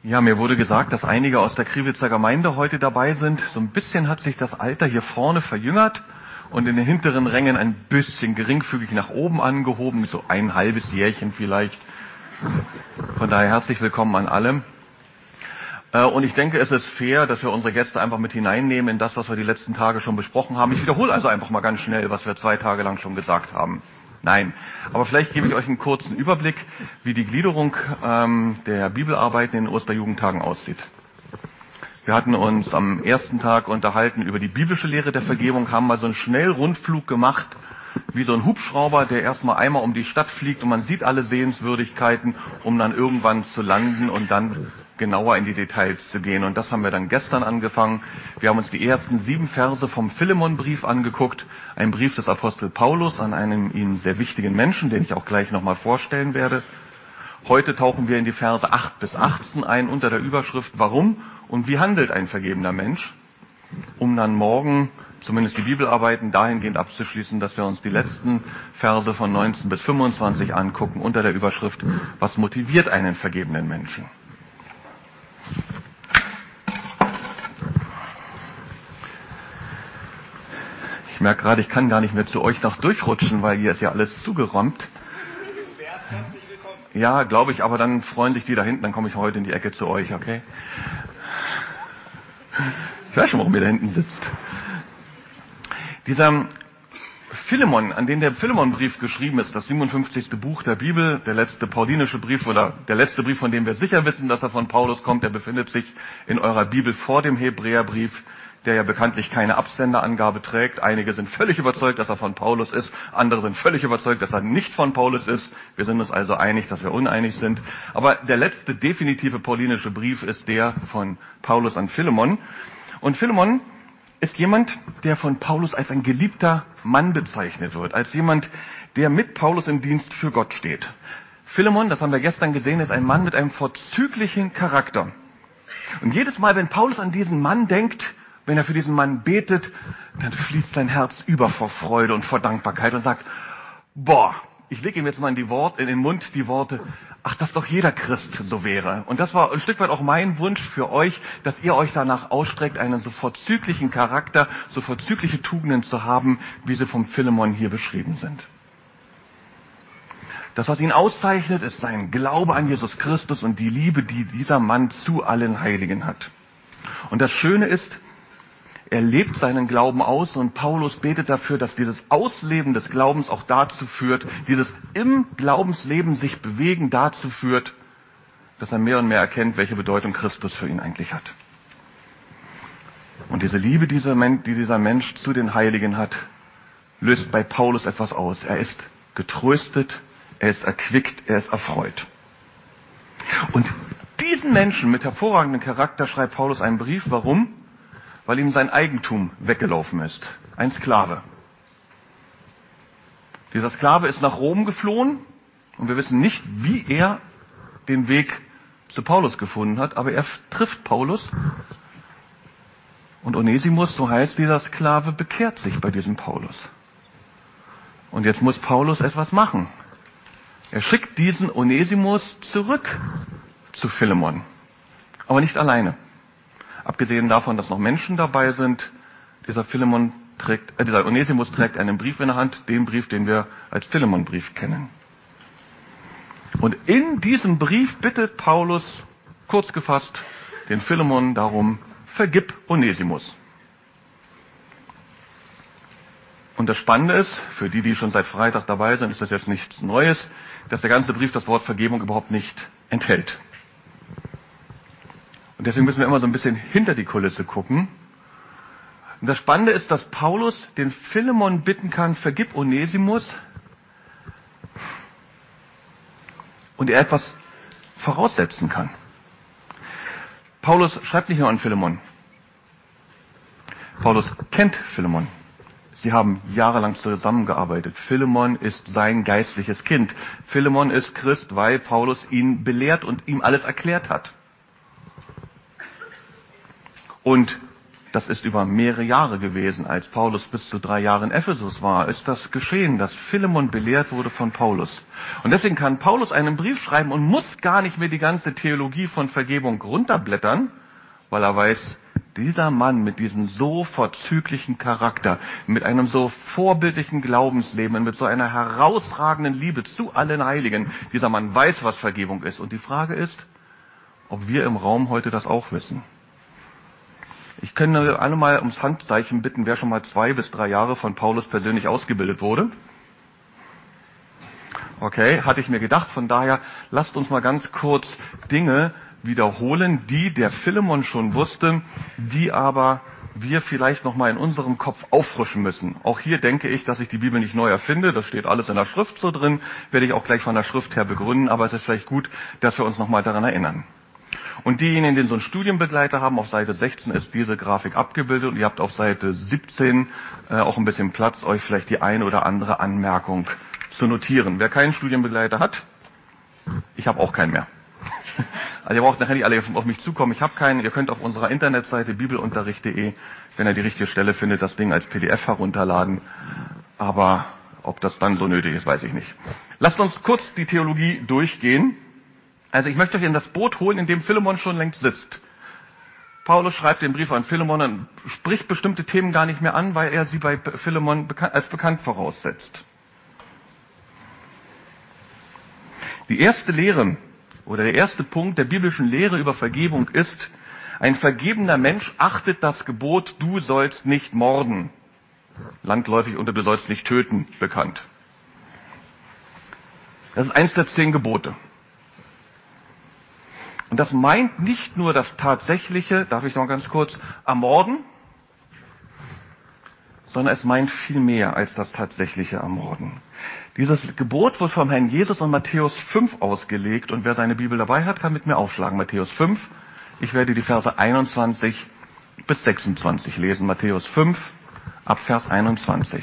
Ja, mir wurde gesagt, dass einige aus der Kriwitzer Gemeinde heute dabei sind. So ein bisschen hat sich das Alter hier vorne verjüngert und in den hinteren Rängen ein bisschen geringfügig nach oben angehoben, so ein halbes Jährchen vielleicht. Von daher herzlich willkommen an alle. Und ich denke, es ist fair, dass wir unsere Gäste einfach mit hineinnehmen in das, was wir die letzten Tage schon besprochen haben. Ich wiederhole also einfach mal ganz schnell, was wir 2 Tage lang schon gesagt haben. Nein, aber vielleicht gebe ich euch einen kurzen Überblick, wie die Gliederung der Bibelarbeiten in den Osterjugendtagen aussieht. Wir hatten uns am ersten Tag unterhalten über die biblische Lehre der Vergebung, haben mal so einen Schnellrundflug gemacht, wie so ein Hubschrauber, der erstmal einmal um die Stadt fliegt und man sieht alle Sehenswürdigkeiten, um dann irgendwann zu landen und dann genauer in die Details zu gehen. Und das haben wir dann gestern angefangen. Wir haben uns die ersten 7 Verse vom Philemonbrief angeguckt, ein Brief des Apostel Paulus an einen ihm sehr wichtigen Menschen, den ich auch gleich nochmal vorstellen werde. Heute tauchen wir in die Verse 8 bis 18 ein unter der Überschrift Warum und wie handelt ein vergebener Mensch, um dann morgen zumindest die Bibelarbeiten dahingehend abzuschließen, dass wir uns die letzten Verse von 19 bis 25 angucken unter der Überschrift Was motiviert einen vergebenen Menschen? Ich merke gerade, ich kann gar nicht mehr zu euch noch durchrutschen, weil hier ist ja alles zugeräumt. Ja, glaube ich, aber dann freuen sich die da hinten, dann komme ich heute in die Ecke zu euch, okay? Ich weiß schon, warum ihr da hinten sitzt. Dieser Philemon, an den der Philemonbrief geschrieben ist, das 57. Buch der Bibel, der letzte paulinische Brief oder der letzte Brief, von dem wir sicher wissen, dass er von Paulus kommt, der befindet sich in eurer Bibel vor dem Hebräerbrief, der ja bekanntlich keine Absenderangabe trägt. Einige sind völlig überzeugt, dass er von Paulus ist, andere sind völlig überzeugt, dass er nicht von Paulus ist. Wir sind uns also einig, dass wir uneinig sind. Aber der letzte definitive paulinische Brief ist der von Paulus an Philemon. Und Philemon ist jemand, der von Paulus als ein geliebter Mann bezeichnet wird, als jemand, der mit Paulus im Dienst für Gott steht. Philemon, das haben wir gestern gesehen, ist ein Mann mit einem vorzüglichen Charakter. Und jedes Mal, wenn Paulus an diesen Mann denkt, wenn er für diesen Mann betet, dann fließt sein Herz über vor Freude und vor Dankbarkeit und sagt, boah, ich lege ihm jetzt mal in den Mund die Worte, ach, dass doch jeder Christ so wäre. Und das war ein Stück weit auch mein Wunsch für euch, dass ihr euch danach ausstreckt, einen so vorzüglichen Charakter, so vorzügliche Tugenden zu haben, wie sie vom Philemon hier beschrieben sind. Das, was ihn auszeichnet, ist sein Glaube an Jesus Christus und die Liebe, die dieser Mann zu allen Heiligen hat. Und das Schöne ist, er lebt seinen Glauben aus und Paulus betet dafür, dass dieses Ausleben des Glaubens auch dazu führt, dieses im Glaubensleben sich bewegen dazu führt, dass er mehr und mehr erkennt, welche Bedeutung Christus für ihn eigentlich hat. Und diese Liebe, die dieser Mensch zu den Heiligen hat, löst bei Paulus etwas aus. Er ist getröstet, er ist erquickt, er ist erfreut. Und diesen Menschen mit hervorragendem Charakter schreibt Paulus einen Brief. Warum? Weil ihm sein Eigentum weggelaufen ist. Ein Sklave. Dieser Sklave ist nach Rom geflohen und wir wissen nicht, wie er den Weg zu Paulus gefunden hat, aber er trifft Paulus und Onesimus, so heißt dieser Sklave, bekehrt sich bei diesem Paulus. Und jetzt muss Paulus etwas machen. Er schickt diesen Onesimus zurück zu Philemon, aber nicht alleine. Abgesehen davon, dass noch Menschen dabei sind, dieser Onesimus trägt einen Brief in der Hand, den Brief, den wir als Philemonbrief kennen. Und in diesem Brief bittet Paulus, kurz gefasst, den Philemon darum, vergib Onesimus. Und das Spannende ist, für die schon seit Freitag dabei sind, ist das jetzt nichts Neues, dass der ganze Brief das Wort Vergebung überhaupt nicht enthält. Und deswegen müssen wir immer so ein bisschen hinter die Kulisse gucken. Und das Spannende ist, dass Paulus den Philemon bitten kann, vergib Onesimus. Und er etwas voraussetzen kann. Paulus schreibt nicht nur an Philemon. Paulus kennt Philemon. Sie haben jahrelang zusammengearbeitet. Philemon ist sein geistliches Kind. Philemon ist Christ, weil Paulus ihn belehrt und ihm alles erklärt hat. Und Das ist über mehrere Jahre gewesen. Als Paulus bis zu 3 Jahre in Ephesus war, ist das geschehen, dass Philemon belehrt wurde von Paulus. Und deswegen kann Paulus einen Brief schreiben und muss gar nicht mehr die ganze Theologie von Vergebung runterblättern, weil er weiß, dieser Mann mit diesem so vorzüglichen Charakter, mit einem so vorbildlichen Glaubensleben, mit so einer herausragenden Liebe zu allen Heiligen, dieser Mann weiß, was Vergebung ist. Und die Frage ist, ob wir im Raum heute das auch wissen. Ich könnte alle mal ums Handzeichen bitten, wer schon mal 2 bis 3 Jahre von Paulus persönlich ausgebildet wurde. Okay, hatte ich mir gedacht. Von daher, lasst uns mal ganz kurz Dinge wiederholen, die der Philemon schon wusste, die aber wir vielleicht noch mal in unserem Kopf auffrischen müssen. Auch hier denke ich, dass ich die Bibel nicht neu erfinde. Das steht alles in der Schrift so drin. Werde ich auch gleich von der Schrift her begründen. Aber es ist vielleicht gut, dass wir uns noch mal daran erinnern. Und diejenigen, die so einen Studienbegleiter haben, auf Seite 16 ist diese Grafik abgebildet und ihr habt auf Seite 17 auch ein bisschen Platz, euch vielleicht die eine oder andere Anmerkung zu notieren. Wer keinen Studienbegleiter hat, ich habe auch keinen mehr. Also ihr braucht nachher nicht alle auf mich zukommen, ich habe keinen. Ihr könnt auf unserer Internetseite bibelunterricht.de, wenn ihr die richtige Stelle findet, das Ding als PDF herunterladen. Aber ob das dann so nötig ist, weiß ich nicht. Lasst uns kurz die Theologie durchgehen. Also ich möchte euch in das Boot holen, in dem Philemon schon längst sitzt. Paulus schreibt den Brief an Philemon und spricht bestimmte Themen gar nicht mehr an, weil er sie bei Philemon als bekannt voraussetzt. Die erste Lehre oder der erste Punkt der biblischen Lehre über Vergebung ist, ein vergebener Mensch achtet das Gebot, du sollst nicht morden. Landläufig unter du sollst nicht töten bekannt. Das ist eins der 10 Gebote. Und das meint nicht nur das tatsächliche, darf ich noch ganz kurz, Ermorden, sondern es meint viel mehr als das tatsächliche Ermorden. Dieses Gebot wird vom Herrn Jesus in Matthäus 5 ausgelegt und wer seine Bibel dabei hat, kann mit mir aufschlagen. Matthäus 5, ich werde die Verse 21 bis 26 lesen. Matthäus 5 ab Vers 21.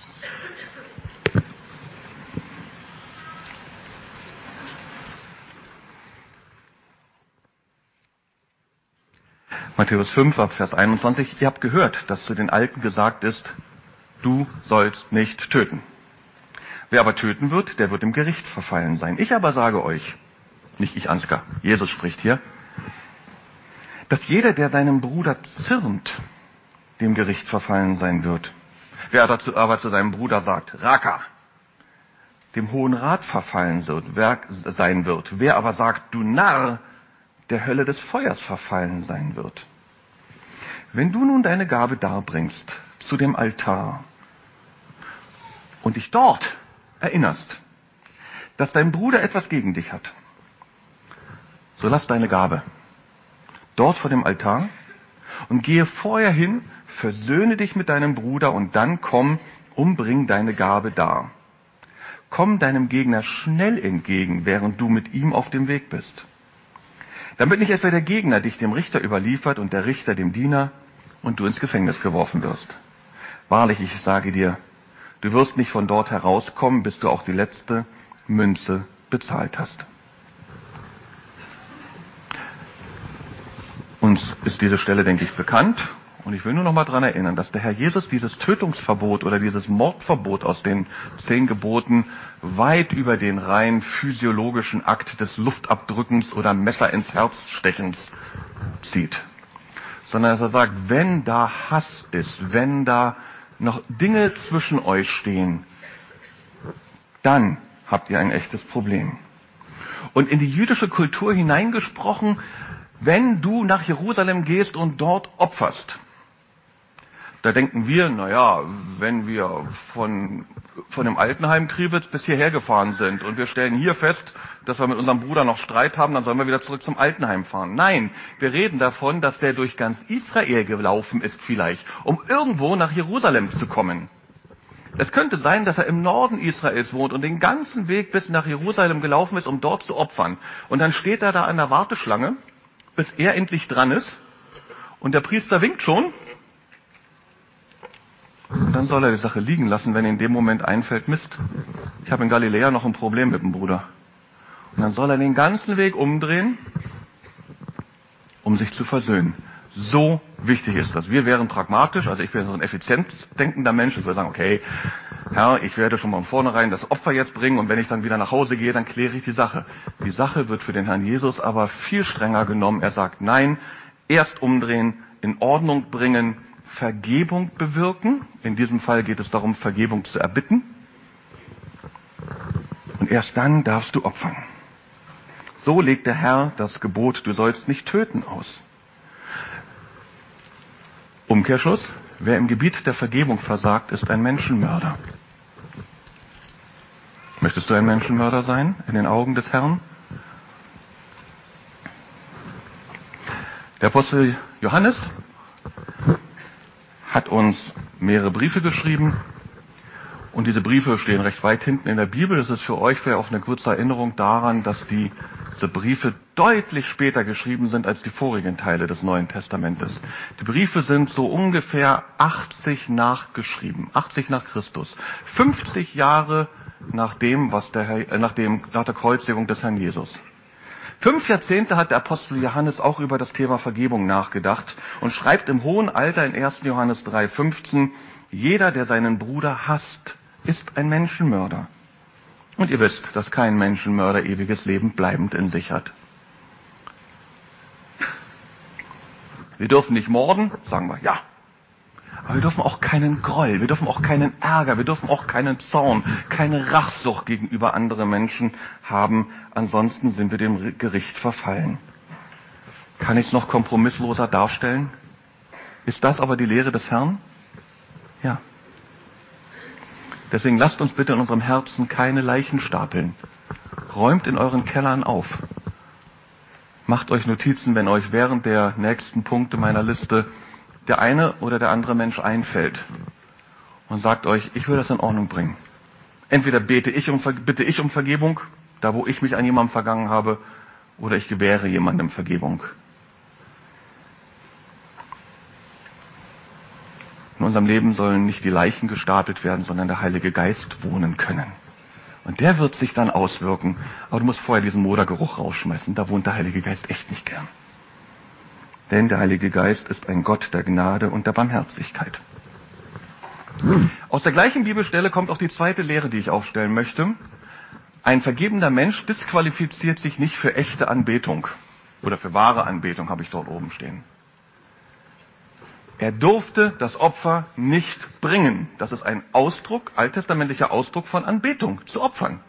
Matthäus 5 ab Vers 21. Ihr habt gehört, dass zu den Alten gesagt ist, du sollst nicht töten. Wer aber töten wird, der wird im Gericht verfallen sein. Ich aber sage euch, nicht ich Ansgar, Jesus spricht hier, dass jeder, der seinem Bruder zürnt, dem Gericht verfallen sein wird. Wer dazu aber zu seinem Bruder sagt, Raka, dem Hohen Rat verfallen sein wird. Wer aber sagt, du Narr, der Hölle des Feuers verfallen sein wird. Wenn du nun deine Gabe darbringst zu dem Altar und dich dort erinnerst, dass dein Bruder etwas gegen dich hat, so lass deine Gabe dort vor dem Altar und gehe vorher hin, versöhne dich mit deinem Bruder und dann komm, umbring deine Gabe dar. Komm deinem Gegner schnell entgegen, während du mit ihm auf dem Weg bist. Damit nicht etwa der Gegner dich dem Richter überliefert und der Richter dem Diener und du ins Gefängnis geworfen wirst. Wahrlich, ich sage dir, du wirst nicht von dort herauskommen, bis du auch die letzte Münze bezahlt hast. Uns ist diese Stelle, denke ich, bekannt. Und ich will nur noch mal daran erinnern, dass der Herr Jesus dieses Tötungsverbot oder dieses Mordverbot aus den 10 Geboten weit über den rein physiologischen Akt des Luftabdrückens oder Messer ins Herz stechens zieht. Sondern dass er sagt, wenn da Hass ist, wenn da noch Dinge zwischen euch stehen, dann habt ihr ein echtes Problem. Und in die jüdische Kultur hineingesprochen, wenn du nach Jerusalem gehst und dort opferst, da denken wir, naja, wenn wir von dem Altenheim Kriwitz bis hierher gefahren sind und wir stellen hier fest, dass wir mit unserem Bruder noch Streit haben, dann sollen wir wieder zurück zum Altenheim fahren. Nein, wir reden davon, dass der durch ganz Israel gelaufen ist vielleicht, um irgendwo nach Jerusalem zu kommen. Es könnte sein, dass er im Norden Israels wohnt und den ganzen Weg bis nach Jerusalem gelaufen ist, um dort zu opfern. Und dann steht er da an der Warteschlange, bis er endlich dran ist und der Priester winkt schon. Und dann soll er die Sache liegen lassen, wenn ihm in dem Moment einfällt, Mist, ich habe in Galiläa noch ein Problem mit dem Bruder. Und dann soll er den ganzen Weg umdrehen, um sich zu versöhnen. So wichtig ist das. Wir wären pragmatisch, also ich wäre so ein effizienzdenkender Mensch. Ich würde sagen, okay, Herr, ich werde schon mal von vornherein das Opfer jetzt bringen und wenn ich dann wieder nach Hause gehe, dann kläre ich die Sache. Die Sache wird für den Herrn Jesus aber viel strenger genommen. Er sagt, nein, erst umdrehen, in Ordnung bringen, Vergebung bewirken. In diesem Fall geht es darum, Vergebung zu erbitten. Und erst dann darfst du opfern. So legt der Herr das Gebot, du sollst nicht töten, aus. Umkehrschluss, wer im Gebiet der Vergebung versagt, ist ein Menschenmörder. Möchtest du ein Menschenmörder sein in den Augen des Herrn? Der Apostel Johannes hat uns mehrere Briefe geschrieben und diese Briefe stehen recht weit hinten in der Bibel. Das ist für euch vielleicht auch eine kurze Erinnerung daran, dass diese Briefe deutlich später geschrieben sind als die vorigen Teile des Neuen Testamentes. Die Briefe sind so ungefähr 80 nachgeschrieben, 80 nach Christus, 50 Jahre nach der Kreuzigung des Herrn Jesus. 5 Jahrzehnte hat der Apostel Johannes auch über das Thema Vergebung nachgedacht und schreibt im hohen Alter in 1. Johannes 3,15, jeder, der seinen Bruder hasst, ist ein Menschenmörder. Und ihr wisst, dass kein Menschenmörder ewiges Leben bleibend in sich hat. Wir dürfen nicht morden, sagen wir, ja. Aber wir dürfen auch keinen Groll, wir dürfen auch keinen Ärger, wir dürfen auch keinen Zorn, keine Rachsucht gegenüber anderen Menschen haben. Ansonsten sind wir dem Gericht verfallen. Kann ich es noch kompromissloser darstellen? Ist das aber die Lehre des Herrn? Ja. Deswegen lasst uns bitte in unserem Herzen keine Leichen stapeln. Räumt in euren Kellern auf. Macht euch Notizen, wenn euch während der nächsten Punkte meiner Liste der eine oder der andere Mensch einfällt. Und sagt euch, ich will das in Ordnung bringen. Entweder bitte ich um Vergebung, da wo ich mich an jemandem vergangen habe, oder ich gewähre jemandem Vergebung. In unserem Leben sollen nicht die Leichen gestapelt werden, sondern der Heilige Geist wohnen können. Und der wird sich dann auswirken. Aber du musst vorher diesen Modergeruch rausschmeißen. Da wohnt der Heilige Geist echt nicht gern. Denn der Heilige Geist ist ein Gott der Gnade und der Barmherzigkeit. Aus der gleichen Bibelstelle kommt auch die zweite Lehre, die ich aufstellen möchte. Ein vergebender Mensch disqualifiziert sich nicht für echte Anbetung. Oder für wahre Anbetung habe ich dort oben stehen. Er durfte das Opfer nicht bringen. Das ist ein Ausdruck, alttestamentlicher Ausdruck von Anbetung, zu opfern.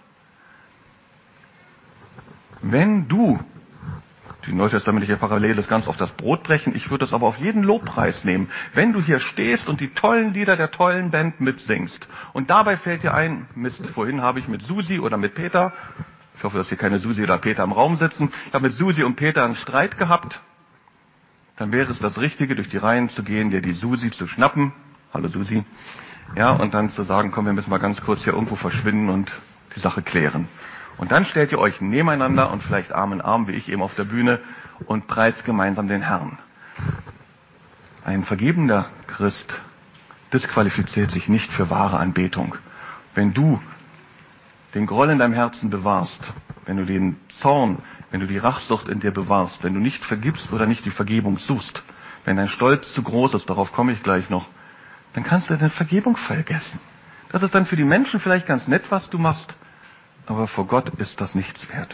Wenn du, die neutestamentliche Parallele ist ganz auf das Brotbrechen, ich würde es aber auf jeden Lobpreis nehmen. Wenn du hier stehst und die tollen Lieder der tollen Band mitsingst und dabei fällt dir ein, Mist, vorhin habe ich mit Susi oder mit Peter, ich hoffe, dass hier keine Susi oder Peter im Raum sitzen, ich habe mit Susi und Peter einen Streit gehabt, dann wäre es das Richtige, durch die Reihen zu gehen, dir die Susi zu schnappen, hallo Susi, ja, und dann zu sagen, komm, wir müssen mal ganz kurz hier irgendwo verschwinden und die Sache klären. Und dann stellt ihr euch nebeneinander und vielleicht Arm in Arm, wie ich eben auf der Bühne, und preist gemeinsam den Herrn. Ein vergebender Christ disqualifiziert sich nicht für wahre Anbetung. Wenn du den Groll in deinem Herzen bewahrst, wenn du den Zorn, wenn du die Rachsucht in dir bewahrst, wenn du nicht vergibst oder nicht die Vergebung suchst, wenn dein Stolz zu groß ist, darauf komme ich gleich noch, dann kannst du deine Vergebung vergessen. Das ist dann für die Menschen vielleicht ganz nett, was du machst, aber vor Gott ist das nichts wert.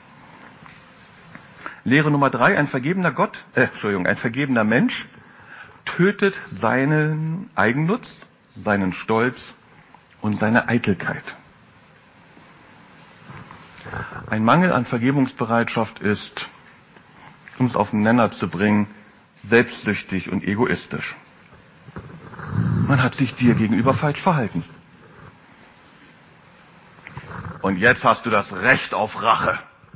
Lehre Nummer 3, ein vergebender Mensch tötet seinen Eigennutz, seinen Stolz und seine Eitelkeit. Ein Mangel an Vergebungsbereitschaft ist, um es auf den Nenner zu bringen, selbstsüchtig und egoistisch. Man hat sich dir gegenüber falsch verhalten. Und jetzt hast du das Recht auf Rache.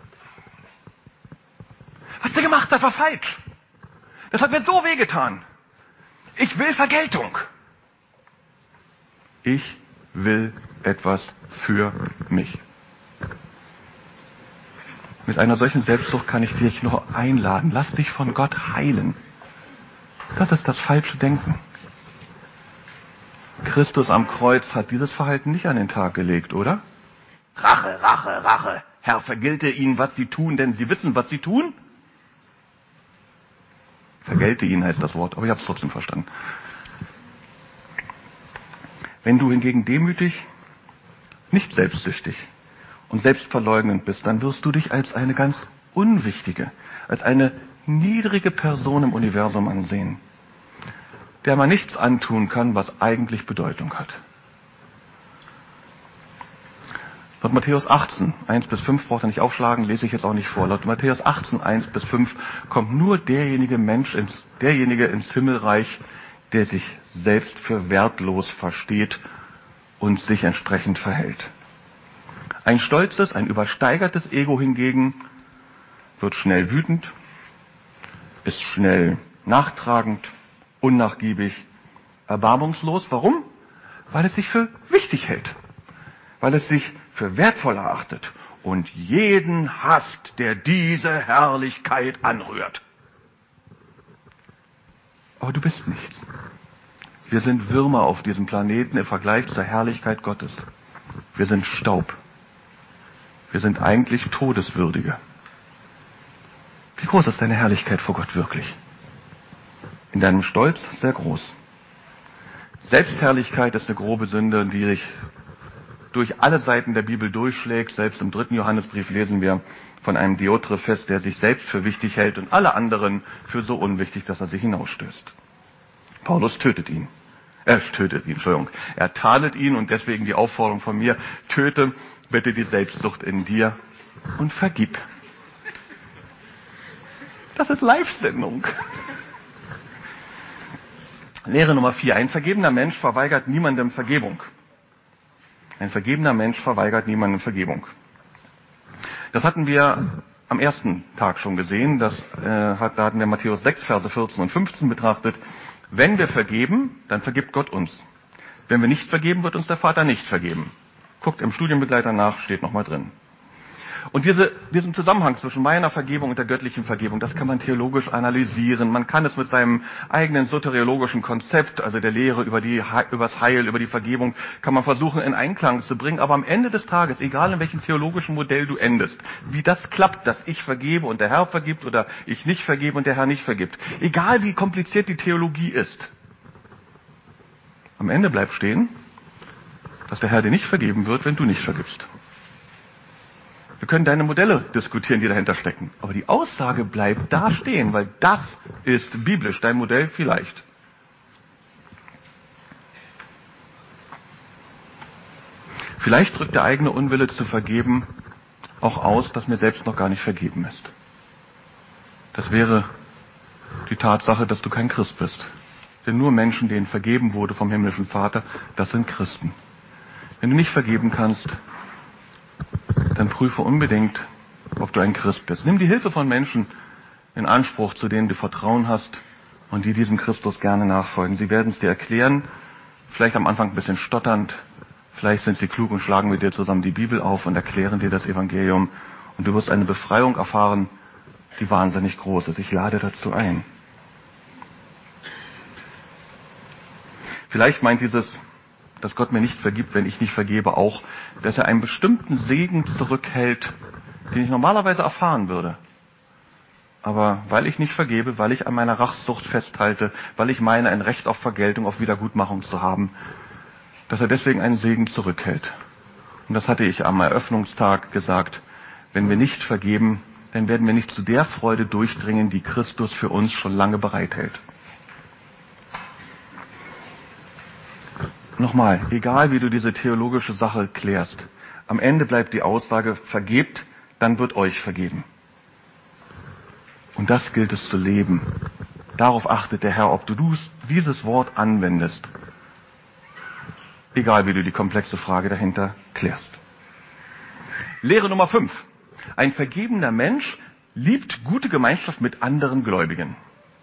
Was du gemacht hast, war falsch. Das hat mir so wehgetan. Ich will Vergeltung. Ich will etwas für mich. Mit einer solchen Selbstsucht kann ich dich nur einladen. Lass dich von Gott heilen. Das ist das falsche Denken. Christus am Kreuz hat dieses Verhalten nicht an den Tag gelegt, oder? Rache, Rache, Rache. Herr, vergelte ihnen, was sie tun, denn sie wissen, was sie tun. vergelte ihnen heißt das Wort, aber ich habe es trotzdem verstanden. Wenn du hingegen demütig, nicht selbstsüchtig und selbstverleugnend bist, dann wirst du dich als eine ganz unwichtige, als eine niedrige Person im Universum ansehen, der man nichts antun kann, was eigentlich Bedeutung hat. Laut Matthäus 18, 1-5, braucht ihr nicht aufschlagen, lese ich jetzt auch nicht vor. Laut Matthäus 18, 1-5 kommt nur derjenige ins Himmelreich, der sich selbst für wertlos versteht und sich entsprechend verhält. Ein stolzes, ein übersteigertes Ego hingegen wird schnell wütend, ist schnell nachtragend, unnachgiebig, erbarmungslos. Warum? Weil es sich für wichtig hält, weil es sich für wertvoll erachtet und jeden hasst, der diese Herrlichkeit anrührt. Aber du bist nichts. Wir sind Würmer auf diesem Planeten im Vergleich zur Herrlichkeit Gottes. Wir sind Staub. Wir sind eigentlich Todeswürdige. Wie groß ist deine Herrlichkeit vor Gott wirklich? In deinem Stolz sehr groß. Selbstherrlichkeit ist eine grobe Sünde, die dich durch alle Seiten der Bibel durchschlägt. Selbst im 3. Johannesbrief lesen wir von einem Diotrephes, der sich selbst für wichtig hält und alle anderen für so unwichtig, dass er sie hinausstößt. Paulus tötet ihn. Er tadelt ihn und deswegen die Aufforderung von mir, töte bitte die Selbstsucht in dir und vergib. Das ist Live-Sendung. Lehre Nummer 4. Ein vergebener Mensch verweigert niemandem Vergebung. Ein vergebener Mensch verweigert niemandem Vergebung. Das hatten wir am ersten Tag schon gesehen. Da hatten wir Matthäus 6, Verse 14 und 15 betrachtet. Wenn wir vergeben, dann vergibt Gott uns. Wenn wir nicht vergeben, wird uns der Vater nicht vergeben. Guckt im Studienbegleiter nach, steht nochmal drin. Und diesen Zusammenhang zwischen meiner Vergebung und der göttlichen Vergebung, das kann man theologisch analysieren. Man kann es mit seinem eigenen soteriologischen Konzept, also der Lehre übers Heil, über die Vergebung, kann man versuchen in Einklang zu bringen. Aber am Ende des Tages, egal in welchem theologischen Modell du endest, wie das klappt, dass ich vergebe und der Herr vergibt oder ich nicht vergebe und der Herr nicht vergibt, egal wie kompliziert die Theologie ist, am Ende bleibt stehen, dass der Herr dir nicht vergeben wird, wenn du nicht vergibst. Wir können deine Modelle diskutieren, die dahinter stecken. Aber die Aussage bleibt da stehen, weil das ist biblisch. Dein Modell vielleicht. Vielleicht drückt der eigene Unwille zu vergeben auch aus, dass mir selbst noch gar nicht vergeben ist. Das wäre die Tatsache, dass du kein Christ bist. Denn nur Menschen, denen vergeben wurde vom himmlischen Vater, das sind Christen. Wenn du nicht vergeben kannst, dann prüfe unbedingt, ob du ein Christ bist. Nimm die Hilfe von Menschen in Anspruch, zu denen du Vertrauen hast und die diesem Christus gerne nachfolgen. Sie werden es dir erklären, vielleicht am Anfang ein bisschen stotternd, vielleicht sind sie klug und schlagen mit dir zusammen die Bibel auf und erklären dir das Evangelium und du wirst eine Befreiung erfahren, die wahnsinnig groß ist. Ich lade dazu ein. Vielleicht meint dass Gott mir nicht vergibt, wenn ich nicht vergebe, auch, dass er einen bestimmten Segen zurückhält, den ich normalerweise erfahren würde. Aber weil ich nicht vergebe, weil ich an meiner Rachsucht festhalte, weil ich meine, ein Recht auf Vergeltung, auf Wiedergutmachung zu haben, dass er deswegen einen Segen zurückhält. Und das hatte ich am Eröffnungstag gesagt. Wenn wir nicht vergeben, dann werden wir nicht zu der Freude durchdringen, die Christus für uns schon lange bereithält. Nochmal, egal wie du diese theologische Sache klärst, am Ende bleibt die Aussage, vergebt, dann wird euch vergeben. Und das gilt es zu leben. Darauf achtet der Herr, ob du dieses Wort anwendest. Egal wie du die komplexe Frage dahinter klärst. Lehre Nummer 5. Ein vergebener Mensch liebt gute Gemeinschaft mit anderen Gläubigen.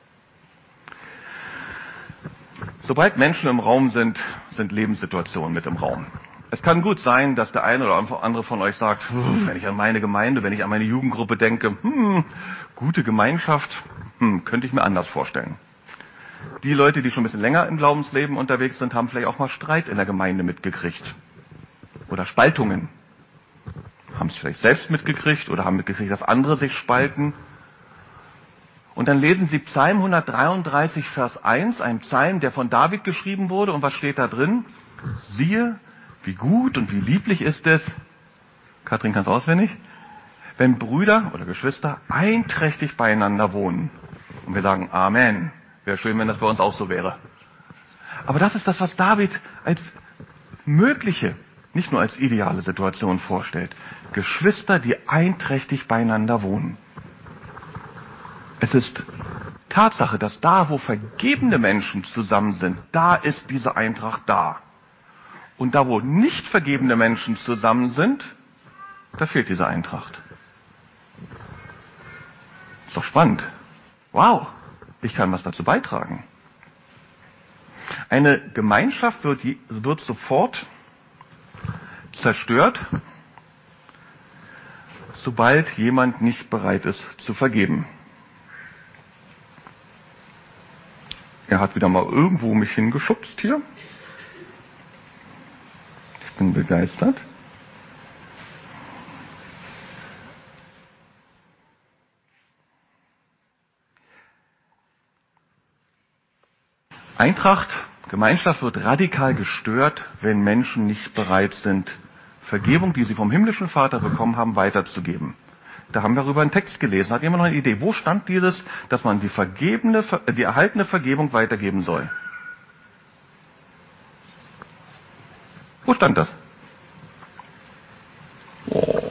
Sobald Menschen im Raum sind Lebenssituationen mit im Raum. Es kann gut sein, dass der eine oder andere von euch sagt, wenn ich an meine Gemeinde, wenn ich an meine Jugendgruppe denke, gute Gemeinschaft, könnte ich mir anders vorstellen. Die Leute, die schon ein bisschen länger im Glaubensleben unterwegs sind, haben vielleicht auch mal Streit in der Gemeinde mitgekriegt. Oder Spaltungen. Haben es vielleicht selbst mitgekriegt oder haben mitgekriegt, dass andere sich spalten. Und dann lesen Sie Psalm 133, Vers 1, ein Psalm, der von David geschrieben wurde. Und was steht da drin? Siehe, wie gut und wie lieblich ist es, Katrin kann es auswendig, wenn Brüder oder Geschwister einträchtig beieinander wohnen. Und wir sagen Amen. Wäre schön, wenn das bei uns auch so wäre. Aber das ist das, was David als mögliche, nicht nur als ideale Situation vorstellt. Geschwister, die einträchtig beieinander wohnen. Es ist Tatsache, dass da, wo vergebene Menschen zusammen sind, da ist diese Eintracht da. Und da, wo nicht vergebene Menschen zusammen sind, da fehlt diese Eintracht. Ist doch spannend. Wow, ich kann was dazu beitragen. Eine Gemeinschaft wird sofort zerstört, sobald jemand nicht bereit ist zu vergeben. Er hat wieder mal irgendwo mich hingeschubst hier. Ich bin begeistert. Eintracht, Gemeinschaft wird radikal gestört, wenn Menschen nicht bereit sind, Vergebung, die sie vom himmlischen Vater bekommen haben, weiterzugeben. Da haben wir darüber einen Text gelesen. Hat jemand noch eine Idee? Wo stand dieses, dass man die erhaltene Vergebung weitergeben soll? Wo stand das? Oh.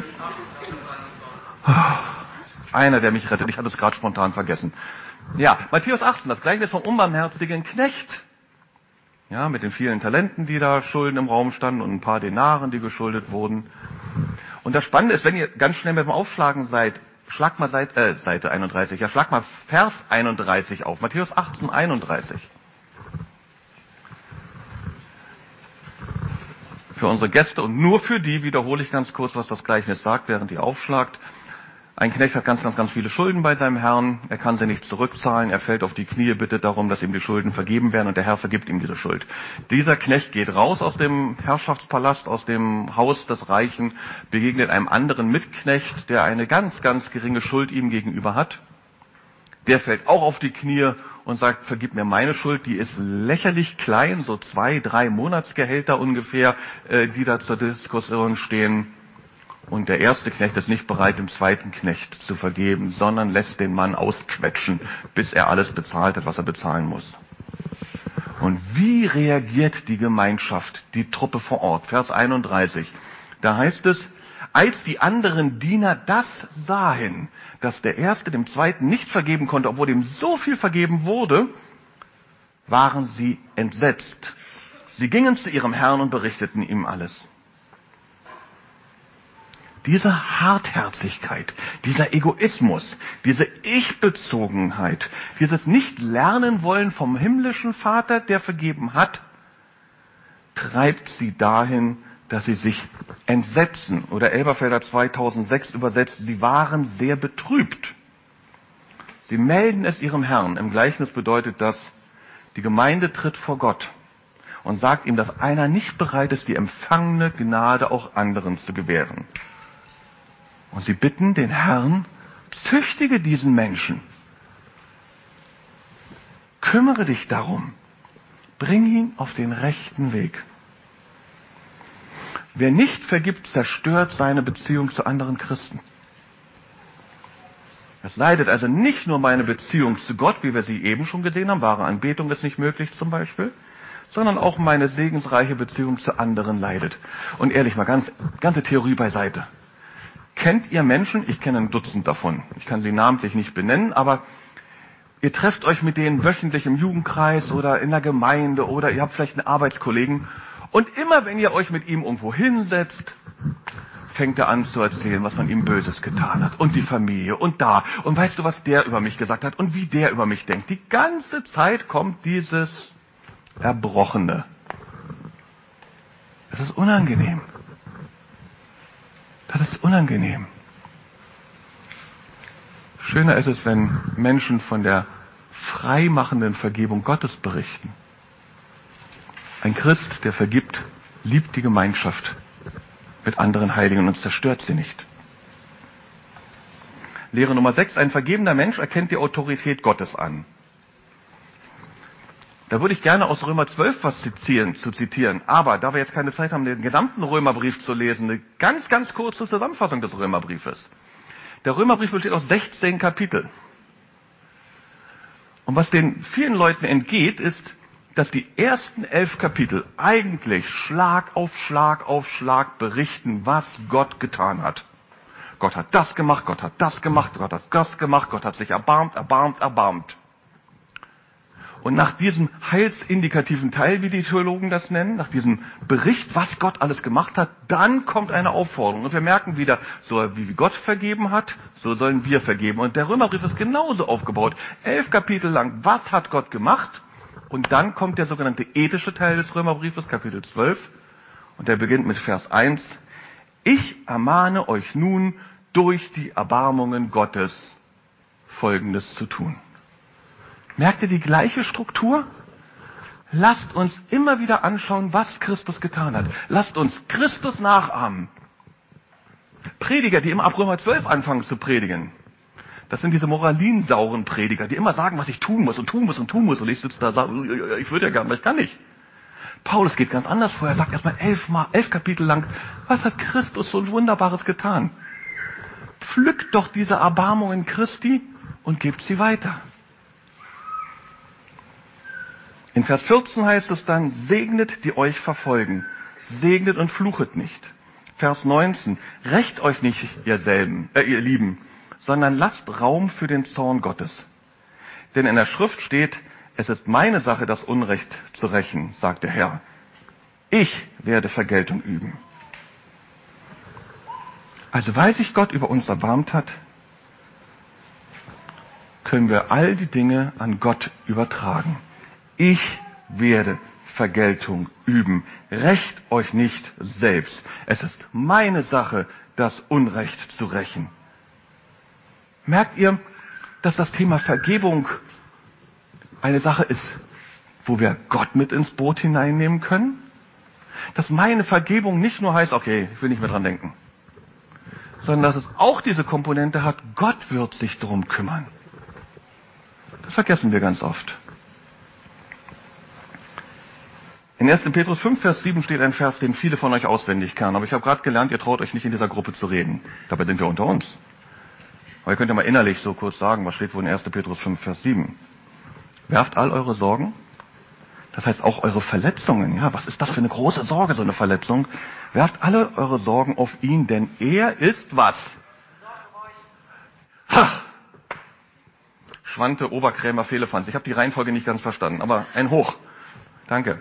Einer, der mich rettet. Ich hatte es gerade spontan vergessen. Ja, Matthäus 18, das Gleichnis vom unbarmherzigen Knecht. Ja, mit den vielen Talenten, die da Schulden im Raum standen und ein paar Denaren, die geschuldet wurden. Und das Spannende ist, wenn ihr ganz schnell mit dem Aufschlagen seid, schlag mal Seite 31, ja, schlag mal Vers 31 auf. Matthäus 18, 31. Für unsere Gäste und nur für die wiederhole ich ganz kurz, was das Gleichnis sagt, während ihr aufschlagt. Ein Knecht hat ganz viele Schulden bei seinem Herrn. Er kann sie nicht zurückzahlen. Er fällt auf die Knie, bittet darum, dass ihm die Schulden vergeben werden und der Herr vergibt ihm diese Schuld. Dieser Knecht geht raus aus dem Herrschaftspalast, aus dem Haus des Reichen, begegnet einem anderen Mitknecht, der eine ganz geringe Schuld ihm gegenüber hat. Der fällt auch auf die Knie und sagt, vergib mir meine Schuld, die ist lächerlich klein, so 2-3 Monatsgehälter ungefähr, die da zur Diskussion stehen. Und der erste Knecht ist nicht bereit, dem zweiten Knecht zu vergeben, sondern lässt den Mann ausquetschen, bis er alles bezahlt hat, was er bezahlen muss. Und wie reagiert die Gemeinschaft, die Truppe vor Ort? Vers 31. Da heißt es, als die anderen Diener das sahen, dass der erste dem zweiten nicht vergeben konnte, obwohl ihm so viel vergeben wurde, waren sie entsetzt. Sie gingen zu ihrem Herrn und berichteten ihm alles. Diese Hartherzigkeit, dieser Egoismus, diese Ich-Bezogenheit, dieses Nicht-Lernen-Wollen vom himmlischen Vater, der vergeben hat, treibt sie dahin, dass sie sich entsetzen. Oder Elberfelder 2006 übersetzt, sie waren sehr betrübt. Sie melden es ihrem Herrn. Im Gleichnis bedeutet das, die Gemeinde tritt vor Gott und sagt ihm, dass einer nicht bereit ist, die empfangene Gnade auch anderen zu gewähren. Und sie bitten den Herrn, züchtige diesen Menschen. Kümmere dich darum. Bring ihn auf den rechten Weg. Wer nicht vergibt, zerstört seine Beziehung zu anderen Christen. Es leidet also nicht nur meine Beziehung zu Gott, wie wir sie eben schon gesehen haben, wahre Anbetung ist nicht möglich zum Beispiel, sondern auch meine segensreiche Beziehung zu anderen leidet. Und ehrlich mal, ganze Theorie beiseite. Kennt ihr Menschen, ich kenne ein Dutzend davon, ich kann sie namentlich nicht benennen, aber ihr trefft euch mit denen wöchentlich im Jugendkreis oder in der Gemeinde oder ihr habt vielleicht einen Arbeitskollegen und immer wenn ihr euch mit ihm irgendwo hinsetzt, fängt er an zu erzählen, was man ihm Böses getan hat und die Familie und da und weißt du, was der über mich gesagt hat und wie der über mich denkt. Die ganze Zeit kommt dieses Erbrochene. Das ist unangenehm. Das ist unangenehm. Schöner ist es, wenn Menschen von der freimachenden Vergebung Gottes berichten. Ein Christ, der vergibt, liebt die Gemeinschaft mit anderen Heiligen und zerstört sie nicht. Lehre Nummer 6, ein vergebener Mensch erkennt die Autorität Gottes an. Da würde ich gerne aus Römer 12 was zitieren, aber da wir jetzt keine Zeit haben, den gesamten Römerbrief zu lesen, eine ganz, ganz kurze Zusammenfassung des Römerbriefes. Der Römerbrief besteht aus 16 Kapiteln. Und was den vielen Leuten entgeht, ist, dass die ersten 11 Kapitel eigentlich Schlag auf Schlag berichten, was Gott getan hat. Gott hat das gemacht, Gott hat das gemacht, Gott hat das gemacht, Gott hat sich erbarmt. Und nach diesem heilsindikativen Teil, wie die Theologen das nennen, nach diesem Bericht, was Gott alles gemacht hat, dann kommt eine Aufforderung. Und wir merken wieder, so wie Gott vergeben hat, so sollen wir vergeben. Und der Römerbrief ist genauso aufgebaut. 11 Kapitel lang, was hat Gott gemacht? Und dann kommt der sogenannte ethische Teil des Römerbriefes, Kapitel 12. Und der beginnt mit Vers 1. Ich ermahne euch nun durch die Erbarmungen Gottes Folgendes zu tun. Merkt ihr die gleiche Struktur? Lasst uns immer wieder anschauen, was Christus getan hat. Lasst uns Christus nachahmen. Prediger, die immer ab Römer 12 anfangen zu predigen, das sind diese moralinsauren Prediger, die immer sagen, was ich tun muss. Und ich sitze da und sage, ich würde ja gerne, aber ich kann nicht. Paulus geht ganz anders vor. Er sagt erstmal 11 Kapitel lang, was hat Christus so Wunderbares getan? Pflückt doch diese Erbarmungen Christi und gebt sie weiter. In Vers 14 heißt es dann, segnet, die euch verfolgen. Segnet und fluchet nicht. Vers 19, rächt euch nicht, ihr Lieben, sondern lasst Raum für den Zorn Gottes. Denn in der Schrift steht, es ist meine Sache, das Unrecht zu rächen, sagt der Herr. Ich werde Vergeltung üben. Also weil sich Gott über uns erbarmt hat, können wir all die Dinge an Gott übertragen. Ich werde Vergeltung üben. Rächt euch nicht selbst. Es ist meine Sache, das Unrecht zu rächen. Merkt ihr, dass das Thema Vergebung eine Sache ist, wo wir Gott mit ins Boot hineinnehmen können? Dass meine Vergebung nicht nur heißt, okay, ich will nicht mehr dran denken, sondern dass es auch diese Komponente hat, Gott wird sich darum kümmern. Das vergessen wir ganz oft. In 1. Petrus 5, Vers 7 steht ein Vers, den viele von euch auswendig kennen. Aber ich habe gerade gelernt, ihr traut euch nicht in dieser Gruppe zu reden. Dabei sind wir unter uns. Aber ihr könnt ja mal innerlich so kurz sagen, was steht wohl in 1. Petrus 5, Vers 7. Werft all eure Sorgen, das heißt auch eure Verletzungen. Ja, was ist das für eine große Sorge, so eine Verletzung? Werft alle eure Sorgen auf ihn, denn er ist was? Ha! Schwante, Oberkrämer, Fehlefanz. Ich habe die Reihenfolge nicht ganz verstanden, aber ein Hoch. Danke.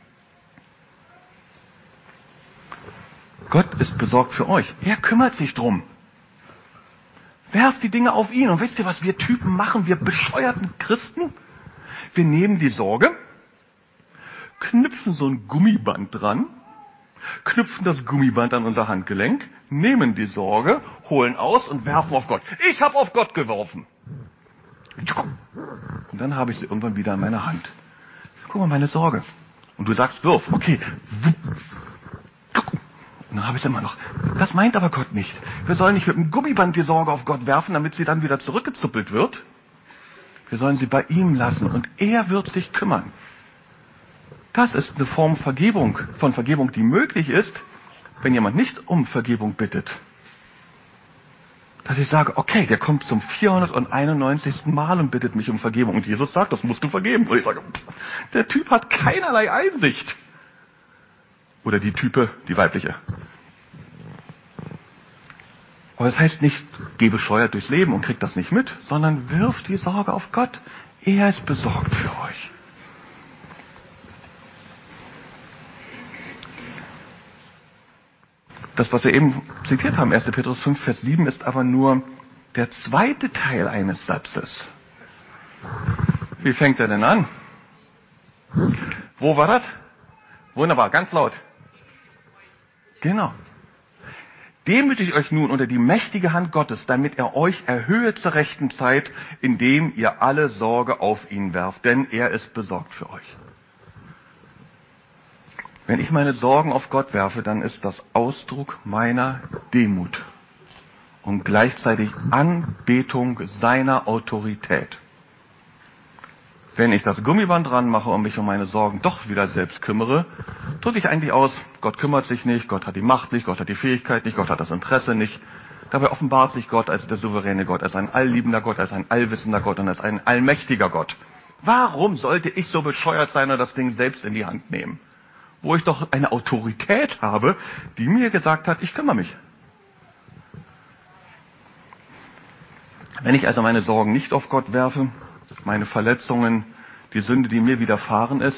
Gott ist besorgt für euch. Er kümmert sich drum. Werft die Dinge auf ihn. Und wisst ihr, was wir Typen machen? Wir bescheuerten Christen? Wir nehmen die Sorge, knüpfen so ein Gummiband dran, knüpfen das Gummiband an unser Handgelenk, nehmen die Sorge, holen aus und werfen auf Gott. Ich habe auf Gott geworfen. Und dann habe ich sie irgendwann wieder in meiner Hand. Guck mal, meine Sorge. Und du sagst, wirf. Okay. Und dann habe ich es immer noch. Das meint aber Gott nicht. Wir sollen nicht mit dem Gummiband die Sorge auf Gott werfen, damit sie dann wieder zurückgezuppelt wird. Wir sollen sie bei ihm lassen und er wird sich kümmern. Das ist eine Form von Vergebung, die möglich ist, wenn jemand nicht um Vergebung bittet. Dass ich sage, okay, der kommt zum 491. Mal und bittet mich um Vergebung. Und Jesus sagt, das musst du vergeben. Und ich sage, der Typ hat keinerlei Einsicht. Oder die Type, die weibliche. Aber das heißt nicht, geh bescheuert durchs Leben und krieg das nicht mit, sondern wirf die Sorge auf Gott. Er ist besorgt für euch. Das, was wir eben zitiert haben, 1. Petrus 5, Vers 7, ist aber nur der zweite Teil eines Satzes. Wie fängt er denn an? Wo war das? Wunderbar, ganz laut. Genau. Demütigt euch nun unter die mächtige Hand Gottes, damit er euch erhöhe zur rechten Zeit, indem ihr alle Sorge auf ihn werft, denn er ist besorgt für euch. Wenn ich meine Sorgen auf Gott werfe, dann ist das Ausdruck meiner Demut. und gleichzeitig Anbetung seiner Autorität. Wenn ich das Gummiband dran mache und mich um meine Sorgen doch wieder selbst kümmere, drücke ich eigentlich aus, Gott kümmert sich nicht, Gott hat die Macht nicht, Gott hat die Fähigkeit nicht, Gott hat das Interesse nicht. Dabei offenbart sich Gott als der souveräne Gott, als ein allliebender Gott, als ein allwissender Gott und als ein allmächtiger Gott. Warum sollte ich so bescheuert sein und das Ding selbst in die Hand nehmen? Wo ich doch eine Autorität habe, die mir gesagt hat, ich kümmere mich. Wenn ich also meine Sorgen nicht auf Gott werfe, meine Verletzungen, die Sünde, die mir widerfahren ist,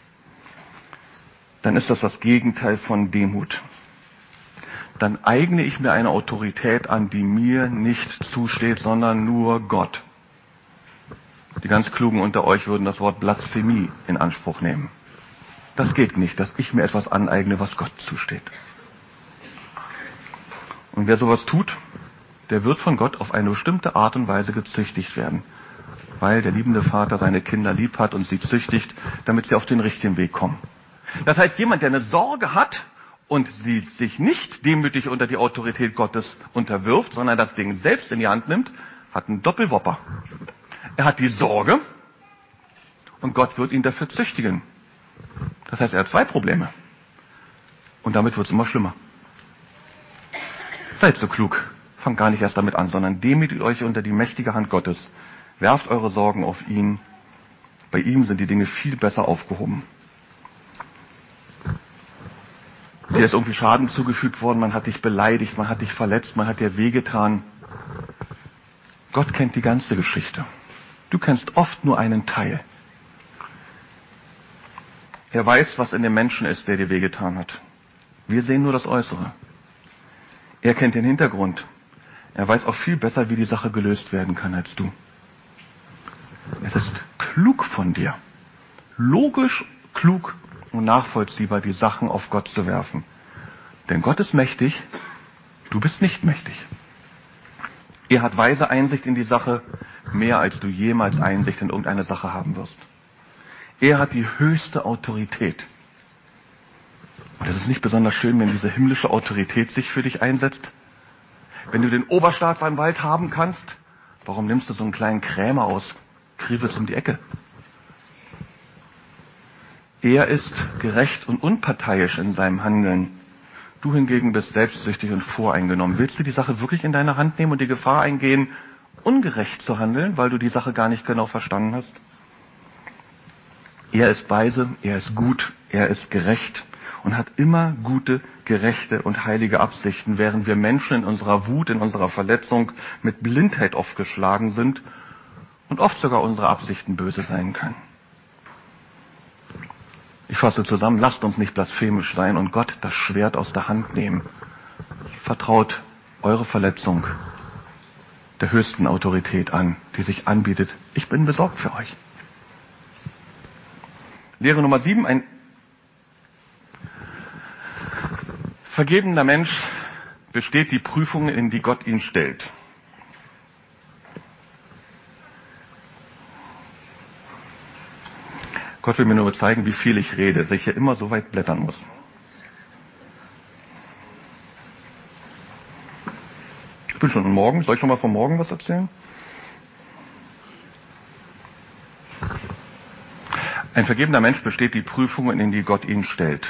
dann ist das das Gegenteil von Demut. Dann eigne ich mir eine Autorität an, die mir nicht zusteht, sondern nur Gott. Die ganz Klugen unter euch würden das Wort Blasphemie in Anspruch nehmen. Das geht nicht, dass ich mir etwas aneigne, was Gott zusteht. Und wer sowas tut, der wird von Gott auf eine bestimmte Art und Weise gezüchtigt werden. Weil der liebende Vater seine Kinder lieb hat und sie züchtigt, damit sie auf den richtigen Weg kommen. Das heißt, jemand, der eine Sorge hat und sie sich nicht demütig unter die Autorität Gottes unterwirft, sondern das Ding selbst in die Hand nimmt, hat einen Doppelwopper. Er hat die Sorge und Gott wird ihn dafür züchtigen. Das heißt, er hat zwei Probleme. Und damit wird es immer schlimmer. Seid so klug. Fangt gar nicht erst damit an, sondern demütigt euch unter die mächtige Hand Gottes. Werft eure Sorgen auf ihn. Bei ihm sind die Dinge viel besser aufgehoben. Dir ist irgendwie Schaden zugefügt worden, man hat dich beleidigt, man hat dich verletzt, man hat dir wehgetan. Gott kennt die ganze Geschichte. Du kennst oft nur einen Teil. Er weiß, was in dem Menschen ist, der dir wehgetan hat. Wir sehen nur das Äußere. Er kennt den Hintergrund. Er weiß auch viel besser, wie die Sache gelöst werden kann als du. Es ist klug von dir, logisch, klug und nachvollziehbar, die Sachen auf Gott zu werfen. Denn Gott ist mächtig, du bist nicht mächtig. Er hat weise Einsicht in die Sache, mehr als du jemals Einsicht in irgendeine Sache haben wirst. Er hat die höchste Autorität. Und es ist nicht besonders schön, wenn diese himmlische Autorität sich für dich einsetzt. Wenn du den Oberstaat beim Wald haben kannst, warum nimmst du so einen kleinen Krämer aus Kriwitz um die Ecke? Er ist gerecht und unparteiisch in seinem Handeln. Du hingegen bist selbstsüchtig und voreingenommen. Willst du die Sache wirklich in deine Hand nehmen und die Gefahr eingehen, ungerecht zu handeln, weil du die Sache gar nicht genau verstanden hast? Er ist weise, er ist gut, er ist gerecht und hat immer gute, gerechte und heilige Absichten, während wir Menschen in unserer Wut, in unserer Verletzung mit Blindheit aufgeschlagen sind und oft sogar unsere Absichten böse sein können. Ich fasse zusammen, lasst uns nicht blasphemisch sein und Gott das Schwert aus der Hand nehmen. Vertraut eure Verletzung der höchsten Autorität an, die sich anbietet. Ich bin besorgt für euch. Lehre Nummer 7, ein vergebender Mensch besteht die Prüfungen, in die Gott ihn stellt. Gott will mir nur zeigen, wie viel ich rede, dass ich hier immer so weit blättern muss. Ich bin schon am Morgen. Soll ich schon mal vom Morgen was erzählen? Ein vergebender Mensch besteht die Prüfungen, in die Gott ihn stellt.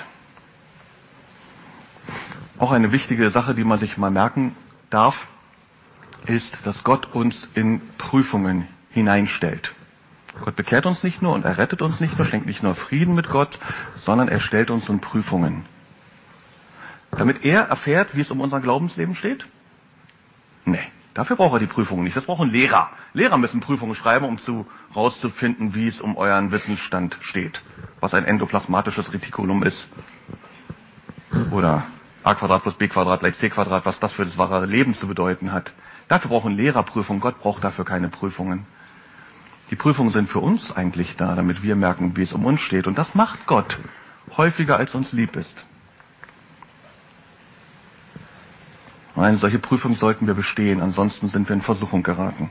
Auch eine wichtige Sache, die man sich mal merken darf, ist, dass Gott uns in Prüfungen hineinstellt. Gott bekehrt uns nicht nur und er rettet uns nicht nur, schenkt nicht nur Frieden mit Gott, sondern er stellt uns in Prüfungen. Damit er erfährt, wie es um unser Glaubensleben steht? Nee, dafür braucht er die Prüfungen nicht. Das brauchen Lehrer. Lehrer müssen Prüfungen schreiben, um herauszufinden, wie es um euren Wissensstand steht. Was ein endoplasmatisches Retikulum ist. Oder a Quadrat plus b Quadrat gleich c Quadrat, was das für das wahre Leben zu bedeuten hat. Dafür brauchen Lehrer Prüfungen. Gott braucht dafür keine Prüfungen. Die Prüfungen sind für uns eigentlich da, damit wir merken, wie es um uns steht. Und das macht Gott häufiger, als uns lieb ist. Und eine solche Prüfung sollten wir bestehen, ansonsten sind wir in Versuchung geraten.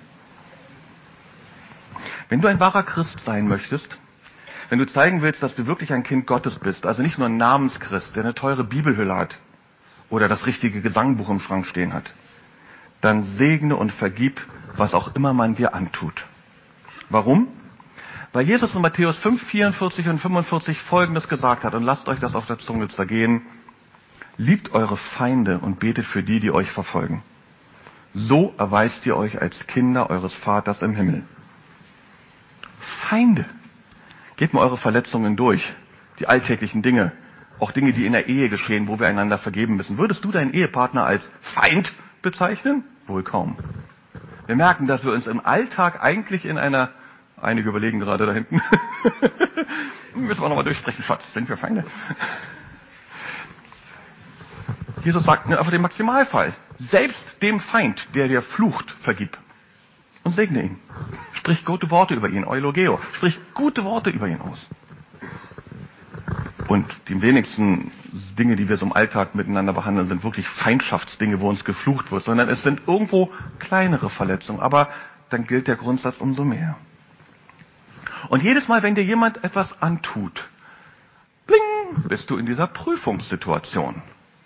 Wenn du ein wahrer Christ sein möchtest, wenn du zeigen willst, dass du wirklich ein Kind Gottes bist, also nicht nur ein Namenschrist, der eine teure Bibelhülle hat oder das richtige Gesangbuch im Schrank stehen hat, dann segne und vergib, was auch immer man dir antut. Warum? Weil Jesus in Matthäus 5, 44 und 45 Folgendes gesagt hat, und lasst euch das auf der Zunge zergehen: Liebt eure Feinde und betet für die, die euch verfolgen. So erweist ihr euch als Kinder eures Vaters im Himmel. Feinde. Geht mal eure Verletzungen durch, die alltäglichen Dinge, auch Dinge, die in der Ehe geschehen, wo wir einander vergeben müssen. Würdest du deinen Ehepartner als Feind bezeichnen? Wohl kaum. Wir merken, dass wir uns im Alltag eigentlich einige überlegen gerade da hinten, müssen wir nochmal durchsprechen, Schatz, sind wir Feinde? Jesus sagt einfach den Maximalfall. Selbst dem Feind, der dir flucht, vergib. Und segne ihn. Sprich gute Worte über ihn, Eulogeo. Sprich gute Worte über ihn aus. Und die wenigsten Dinge, die wir so im Alltag miteinander behandeln, sind wirklich Feindschaftsdinge, wo uns geflucht wird, sondern es sind irgendwo kleinere Verletzungen. Aber dann gilt der Grundsatz umso mehr. Und jedes Mal, wenn dir jemand etwas antut, bling, bist du in dieser Prüfungssituation.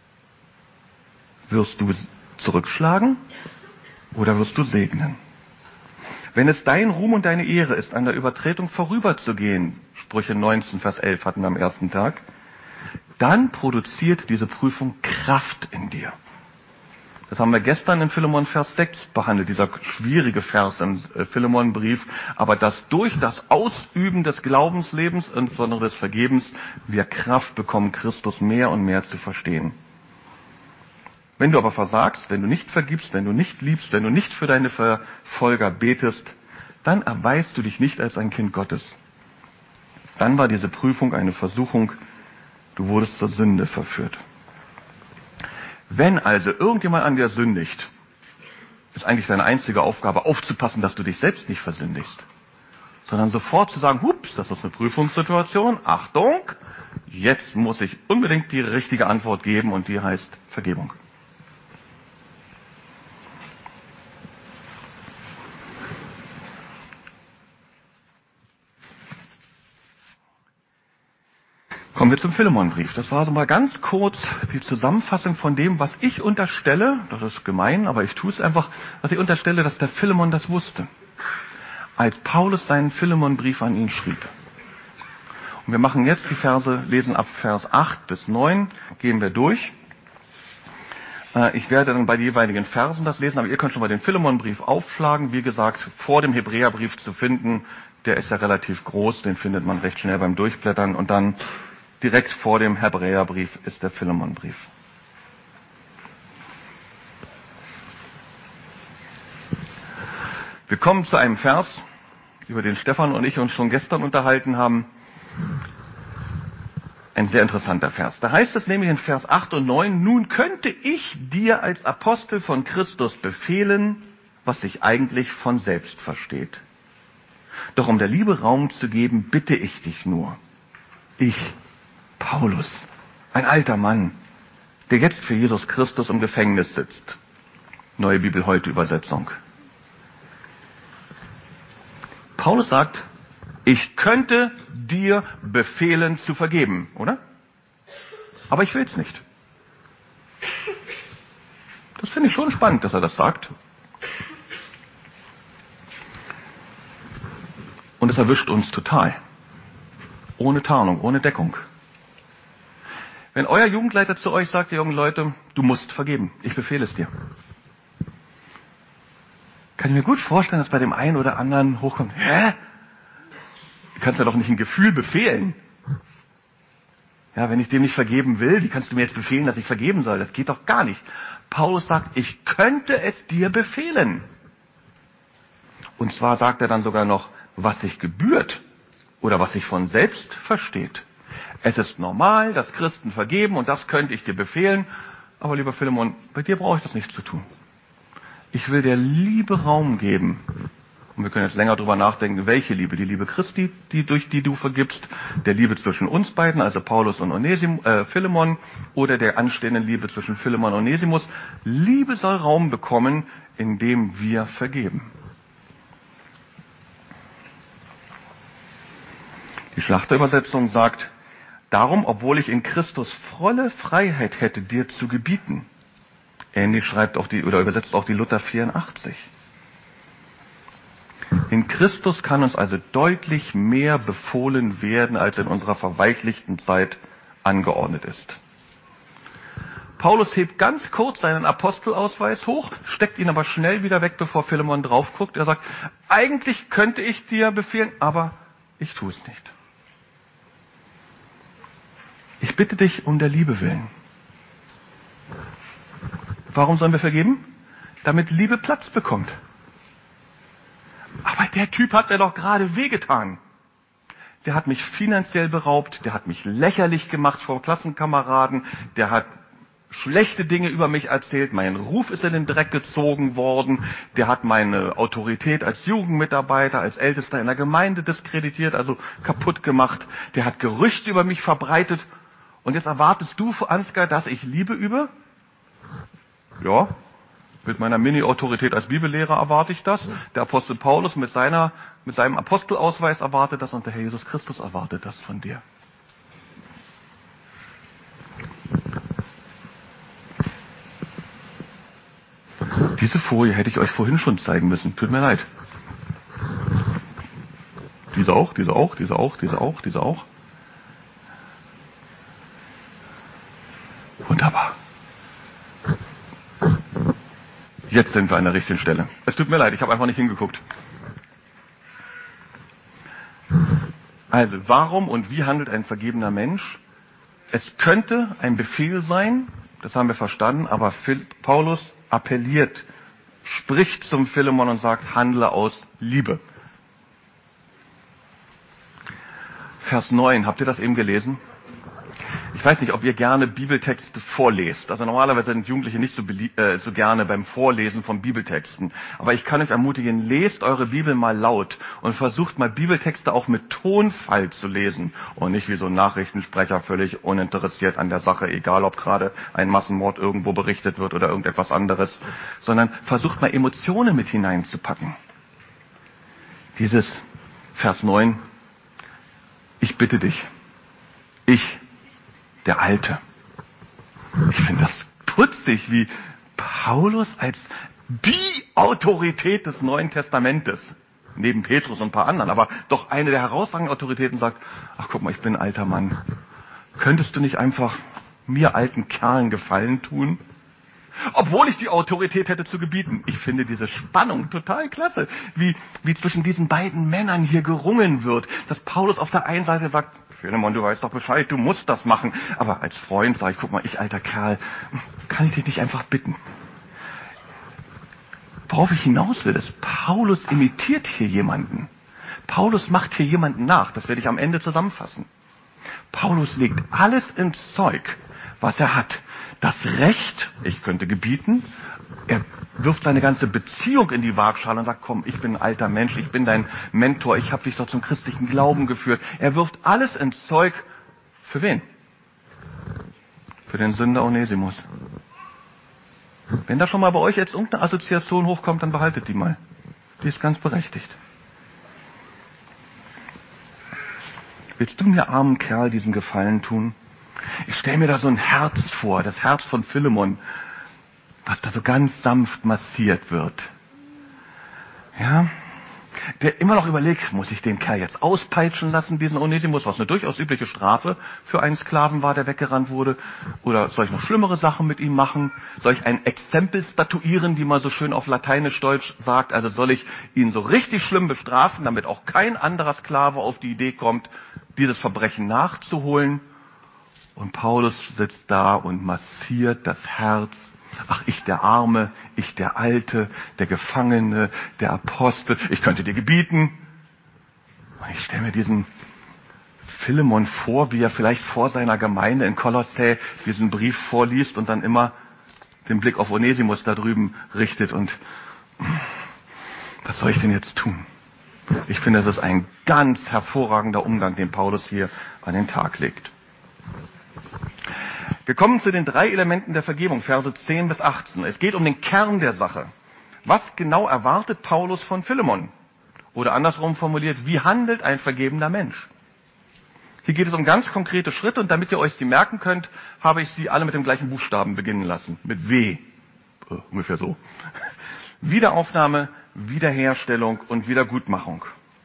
Wirst du zurückschlagen oder wirst du segnen? Wenn es dein Ruhm und deine Ehre ist, an der Übertretung vorüberzugehen, Sprüche 19, Vers 11 hatten wir am ersten Tag, dann produziert diese Prüfung Kraft in dir. Das haben wir gestern in Philemon Vers 6 behandelt, dieser schwierige Vers im Philemonbrief, aber dass durch das Ausüben des Glaubenslebens, insbesondere des Vergebens, wir Kraft bekommen, Christus mehr und mehr zu verstehen. Wenn du aber versagst, wenn du nicht vergibst, wenn du nicht liebst, wenn du nicht für deine Verfolger betest, dann erweist du dich nicht als ein Kind Gottes. Dann war diese Prüfung eine Versuchung, du wurdest zur Sünde verführt. Wenn also irgendjemand an dir sündigt, ist eigentlich deine einzige Aufgabe, aufzupassen, dass du dich selbst nicht versündigst. Sondern sofort zu sagen, hups, das ist eine Prüfungssituation, Achtung, jetzt muss ich unbedingt die richtige Antwort geben und die heißt Vergebung. Kommen wir zum Philemonbrief. Das war so mal ganz kurz die Zusammenfassung von dem, was ich unterstelle, das ist gemein, aber ich tue es einfach, was ich unterstelle, dass der Philemon das wusste, als Paulus seinen Philemonbrief an ihn schrieb. Und wir machen jetzt die Verse, lesen ab Vers 8 bis 9, gehen wir durch. Ich werde dann bei den jeweiligen Versen das lesen, aber ihr könnt schon mal den Philemonbrief aufschlagen. Wie gesagt, vor dem Hebräerbrief zu finden, der ist ja relativ groß, den findet man recht schnell beim Durchblättern, und dann direkt vor dem Hebräerbrief ist der Philemonbrief. Wir kommen zu einem Vers, über den Stefan und ich uns schon gestern unterhalten haben. Ein sehr interessanter Vers. Da heißt es nämlich in Vers 8 und 9, nun könnte ich dir als Apostel von Christus befehlen, was sich eigentlich von selbst versteht. Doch um der Liebe Raum zu geben, bitte ich dich nur. Ich, Paulus, ein alter Mann, der jetzt für Jesus Christus im Gefängnis sitzt. Neue Bibel heute Übersetzung. Paulus sagt, ich könnte dir befehlen zu vergeben, oder? Aber ich will es nicht. Das finde ich schon spannend, dass er das sagt. Und es erwischt uns total. Ohne Tarnung, ohne Deckung. Wenn euer Jugendleiter zu euch sagt, ihr jungen Leute, du musst vergeben, ich befehle es dir. Kann ich mir gut vorstellen, dass bei dem einen oder anderen hochkommt, hä? Du kannst mir doch nicht ein Gefühl befehlen. Ja, wenn ich dem nicht vergeben will, wie kannst du mir jetzt befehlen, dass ich vergeben soll? Das geht doch gar nicht. Paulus sagt, ich könnte es dir befehlen. Und zwar sagt er dann sogar noch, was sich gebührt oder was sich von selbst versteht. Es ist normal, dass Christen vergeben und das könnte ich dir befehlen. Aber lieber Philemon, bei dir brauche ich das nicht zu tun. Ich will der Liebe Raum geben. Und wir können jetzt länger drüber nachdenken, welche Liebe? Die Liebe Christi, durch die du vergibst, der Liebe zwischen uns beiden, also Paulus und Philemon, oder der anstehenden Liebe zwischen Philemon und Onesimus. Liebe soll Raum bekommen, indem wir vergeben. Die Schlachterübersetzung sagt, darum, obwohl ich in Christus volle Freiheit hätte, dir zu gebieten, Ähnlich schreibt auch oder übersetzt auch die Luther 84. In Christus kann uns also deutlich mehr befohlen werden, als in unserer verweichlichten Zeit angeordnet ist. Paulus hebt ganz kurz seinen Apostelausweis hoch, steckt ihn aber schnell wieder weg, bevor Philemon drauf guckt. Er sagt, eigentlich könnte ich dir befehlen, aber ich tue es nicht. Ich bitte dich um der Liebe willen. Warum sollen wir vergeben? Damit Liebe Platz bekommt. Aber der Typ hat mir doch gerade wehgetan. Der hat mich finanziell beraubt, der hat mich lächerlich gemacht vor Klassenkameraden, der hat schlechte Dinge über mich erzählt, mein Ruf ist in den Dreck gezogen worden, der hat meine Autorität als Jugendmitarbeiter, als Ältester in der Gemeinde diskreditiert, also kaputt gemacht, der hat Gerüchte über mich verbreitet. Und jetzt erwartest du, Ansgar, dass ich Liebe übe? Ja, mit meiner Mini-Autorität als Bibellehrer erwarte ich das. Der Apostel Paulus mit seinem Apostelausweis erwartet das und der Herr Jesus Christus erwartet das von dir. Diese Folie hätte ich euch vorhin schon zeigen müssen. Tut mir leid. Diese auch, diese auch, diese auch, diese auch, diese auch. Wunderbar. Jetzt sind wir an der richtigen Stelle. Es tut mir leid, ich habe einfach nicht hingeguckt. Also, warum und wie handelt ein vergebener Mensch? Es könnte ein Befehl sein, das haben wir verstanden, aber Paulus appelliert, spricht zum Philemon und sagt, handle aus Liebe. Vers 9, habt ihr das eben gelesen? Ich weiß nicht, ob ihr gerne Bibeltexte vorlest. Also normalerweise sind Jugendliche nicht so gerne beim Vorlesen von Bibeltexten. Aber ich kann euch ermutigen, lest eure Bibel mal laut und versucht mal Bibeltexte auch mit Tonfall zu lesen. Und nicht wie so ein Nachrichtensprecher völlig uninteressiert an der Sache, egal ob gerade ein Massenmord irgendwo berichtet wird oder irgendetwas anderes. Sondern versucht mal Emotionen mit hineinzupacken. Dieses Vers 9, ich bitte dich, der Alte. Ich finde das putzig, wie Paulus als die Autorität des Neuen Testamentes, neben Petrus und ein paar anderen, aber doch eine der herausragenden Autoritäten sagt, ach guck mal, ich bin ein alter Mann. Könntest du nicht einfach mir alten Kerlen Gefallen tun? Obwohl ich die Autorität hätte zu gebieten. Ich finde diese Spannung total klasse, wie zwischen diesen beiden Männern hier gerungen wird. Dass Paulus auf der einen Seite sagt, Philemon, du weißt doch Bescheid, du musst das machen. Aber als Freund sage ich, guck mal, ich alter Kerl, kann ich dich nicht einfach bitten? Worauf ich hinaus will, ist, Paulus imitiert hier jemanden. Paulus macht hier jemanden nach. Das werde ich am Ende zusammenfassen. Paulus legt alles ins Zeug, was er hat. Das Recht, ich könnte gebieten, er wirft seine ganze Beziehung in die Waagschale und sagt, komm, ich bin ein alter Mensch, ich bin dein Mentor, ich habe dich doch zum christlichen Glauben geführt. Er wirft alles ins Zeug. Für wen? Für den Sünder Onesimus. Wenn da schon mal bei euch jetzt irgendeine Assoziation hochkommt, dann behaltet die mal. Die ist ganz berechtigt. Willst du mir, armen Kerl, diesen Gefallen tun? Ich stelle mir da so ein Herz vor, das Herz von Philemon, was da so ganz sanft massiert wird. Ja, der immer noch überlegt, muss ich den Kerl jetzt auspeitschen lassen, diesen Onesimus, was eine durchaus übliche Strafe für einen Sklaven war, der weggerannt wurde? Oder soll ich noch schlimmere Sachen mit ihm machen? Soll ich ein Exempel statuieren, wie man so schön auf Lateinisch-Deutsch sagt? Also soll ich ihn so richtig schlimm bestrafen, damit auch kein anderer Sklave auf die Idee kommt, dieses Verbrechen nachzuholen? Und Paulus sitzt da und massiert das Herz. Ach, ich der Arme, ich der Alte, der Gefangene, der Apostel. Ich könnte dir gebieten. Und ich stelle mir diesen Philemon vor, wie er vielleicht vor seiner Gemeinde in Kolossä diesen Brief vorliest und dann immer den Blick auf Onesimus da drüben richtet. Und was soll ich denn jetzt tun? Ich finde, das ist ein ganz hervorragender Umgang, den Paulus hier an den Tag legt. Wir kommen zu den 3 Elementen der Vergebung, Verse 10 bis 18. Es geht um den Kern der Sache. Was genau erwartet Paulus von Philemon? Oder andersrum formuliert, wie handelt ein vergebener Mensch? Hier geht es um ganz konkrete Schritte und damit ihr euch sie merken könnt, habe ich sie alle mit dem gleichen Buchstaben beginnen lassen, mit W. ungefähr so. Wiederaufnahme, Wiederherstellung und Wiedergutmachung.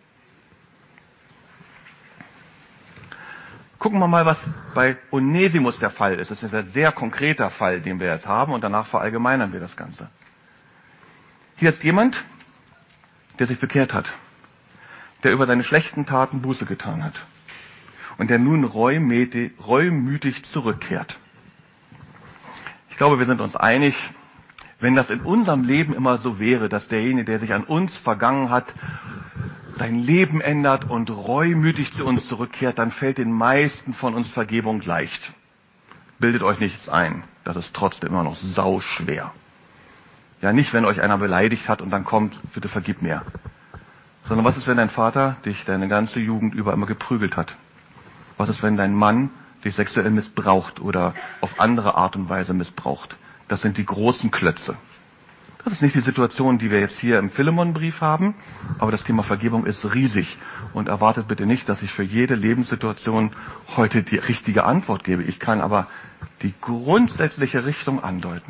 Gucken wir mal, was bei Onesimus der Fall ist. Das ist ein sehr konkreter Fall, den wir jetzt haben, und danach verallgemeinern wir das Ganze. Hier ist jemand, der sich bekehrt hat, der über seine schlechten Taten Buße getan hat und der nun reumütig zurückkehrt. Ich glaube, wir sind uns einig, wenn das in unserem Leben immer so wäre, dass derjenige, der sich an uns vergangen hat, sein Leben ändert und reumütig zu uns zurückkehrt, dann fällt den meisten von uns Vergebung leicht. Bildet euch nichts ein, das ist trotzdem immer noch sauschwer. Ja, nicht, wenn euch einer beleidigt hat und dann kommt, bitte vergib mir. Sondern was ist, wenn dein Vater dich deine ganze Jugend über immer geprügelt hat? Was ist, wenn dein Mann dich sexuell missbraucht oder auf andere Art und Weise missbraucht? Das sind die großen Klötze. Das ist nicht die Situation, die wir jetzt hier im Philemonbrief haben, aber das Thema Vergebung ist riesig. Und erwartet bitte nicht, dass ich für jede Lebenssituation heute die richtige Antwort gebe. Ich kann aber die grundsätzliche Richtung andeuten.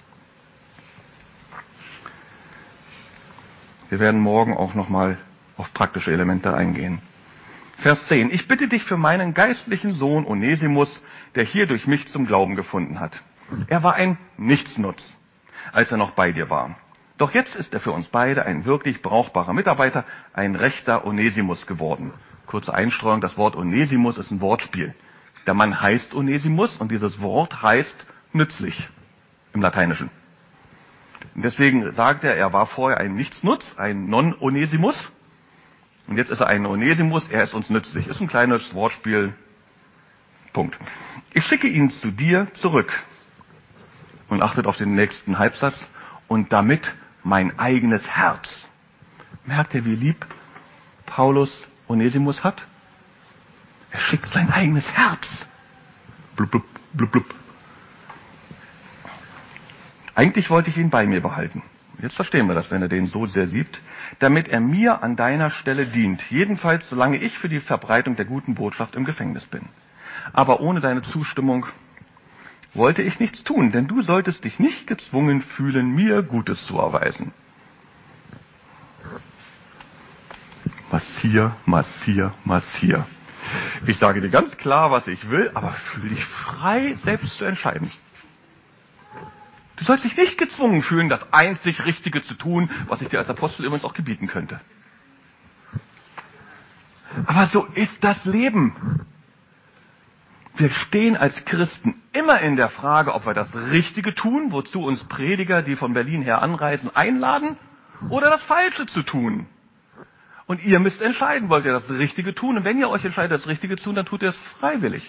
Wir werden morgen auch nochmal auf praktische Elemente eingehen. Vers 10. Ich bitte dich für meinen geistlichen Sohn Onesimus, der hier durch mich zum Glauben gefunden hat. Er war ein Nichtsnutz, als er noch bei dir war. Doch jetzt ist er für uns beide ein wirklich brauchbarer Mitarbeiter, ein rechter Onesimus geworden. Kurze Einstreuung, das Wort Onesimus ist ein Wortspiel. Der Mann heißt Onesimus und dieses Wort heißt nützlich im Lateinischen. Und deswegen sagt er war vorher ein Nichtsnutz, ein Non-Onesimus. Und jetzt ist er ein Onesimus, er ist uns nützlich. Ist ein kleines Wortspiel. Punkt. Ich schicke ihn zu dir zurück. Und achtet auf den nächsten Halbsatz. Und damit mein eigenes Herz. Merkt ihr, wie lieb Paulus Onesimus hat? Er schickt sein eigenes Herz. Blub, blub, blub, blub. Eigentlich wollte ich ihn bei mir behalten. Jetzt verstehen wir das, wenn er den so sehr liebt. Damit er mir an deiner Stelle dient. Jedenfalls, solange ich für die Verbreitung der guten Botschaft im Gefängnis bin. Aber ohne deine Zustimmung wollte ich nichts tun, denn du solltest dich nicht gezwungen fühlen, mir Gutes zu erweisen. Massier, massier, massier. Ich sage dir ganz klar, was ich will, aber fühle dich frei, selbst zu entscheiden. Du sollst dich nicht gezwungen fühlen, das einzig Richtige zu tun, was ich dir als Apostel übrigens auch gebieten könnte. Aber so ist das Leben. Wir stehen als Christen immer in der Frage, ob wir das Richtige tun, wozu uns Prediger, die von Berlin her anreisen, einladen, oder das Falsche zu tun. Und ihr müsst entscheiden, wollt ihr das Richtige tun? Und wenn ihr euch entscheidet, das Richtige zu tun, dann tut ihr es freiwillig.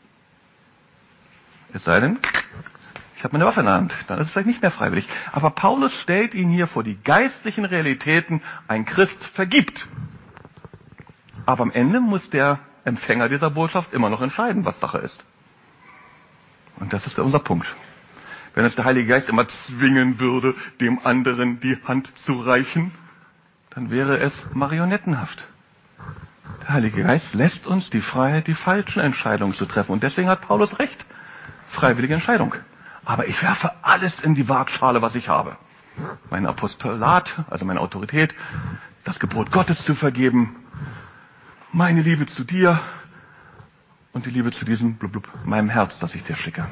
Es sei denn, ich habe meine Waffe in der Hand, dann ist es vielleicht nicht mehr freiwillig. Aber Paulus stellt ihn hier vor die geistlichen Realitäten, ein Christ vergibt. Aber am Ende muss der Empfänger dieser Botschaft immer noch entscheiden, was Sache ist. Und das ist unser Punkt. Wenn uns der Heilige Geist immer zwingen würde, dem anderen die Hand zu reichen, dann wäre es marionettenhaft. Der Heilige Geist lässt uns die Freiheit, die falschen Entscheidungen zu treffen. Und deswegen hat Paulus recht. Freiwillige Entscheidung. Aber ich werfe alles in die Waagschale, was ich habe. Mein Apostolat, also meine Autorität, das Gebot Gottes zu vergeben, meine Liebe zu dir und die Liebe zu diesem meinem Herz, das ich dir schicke.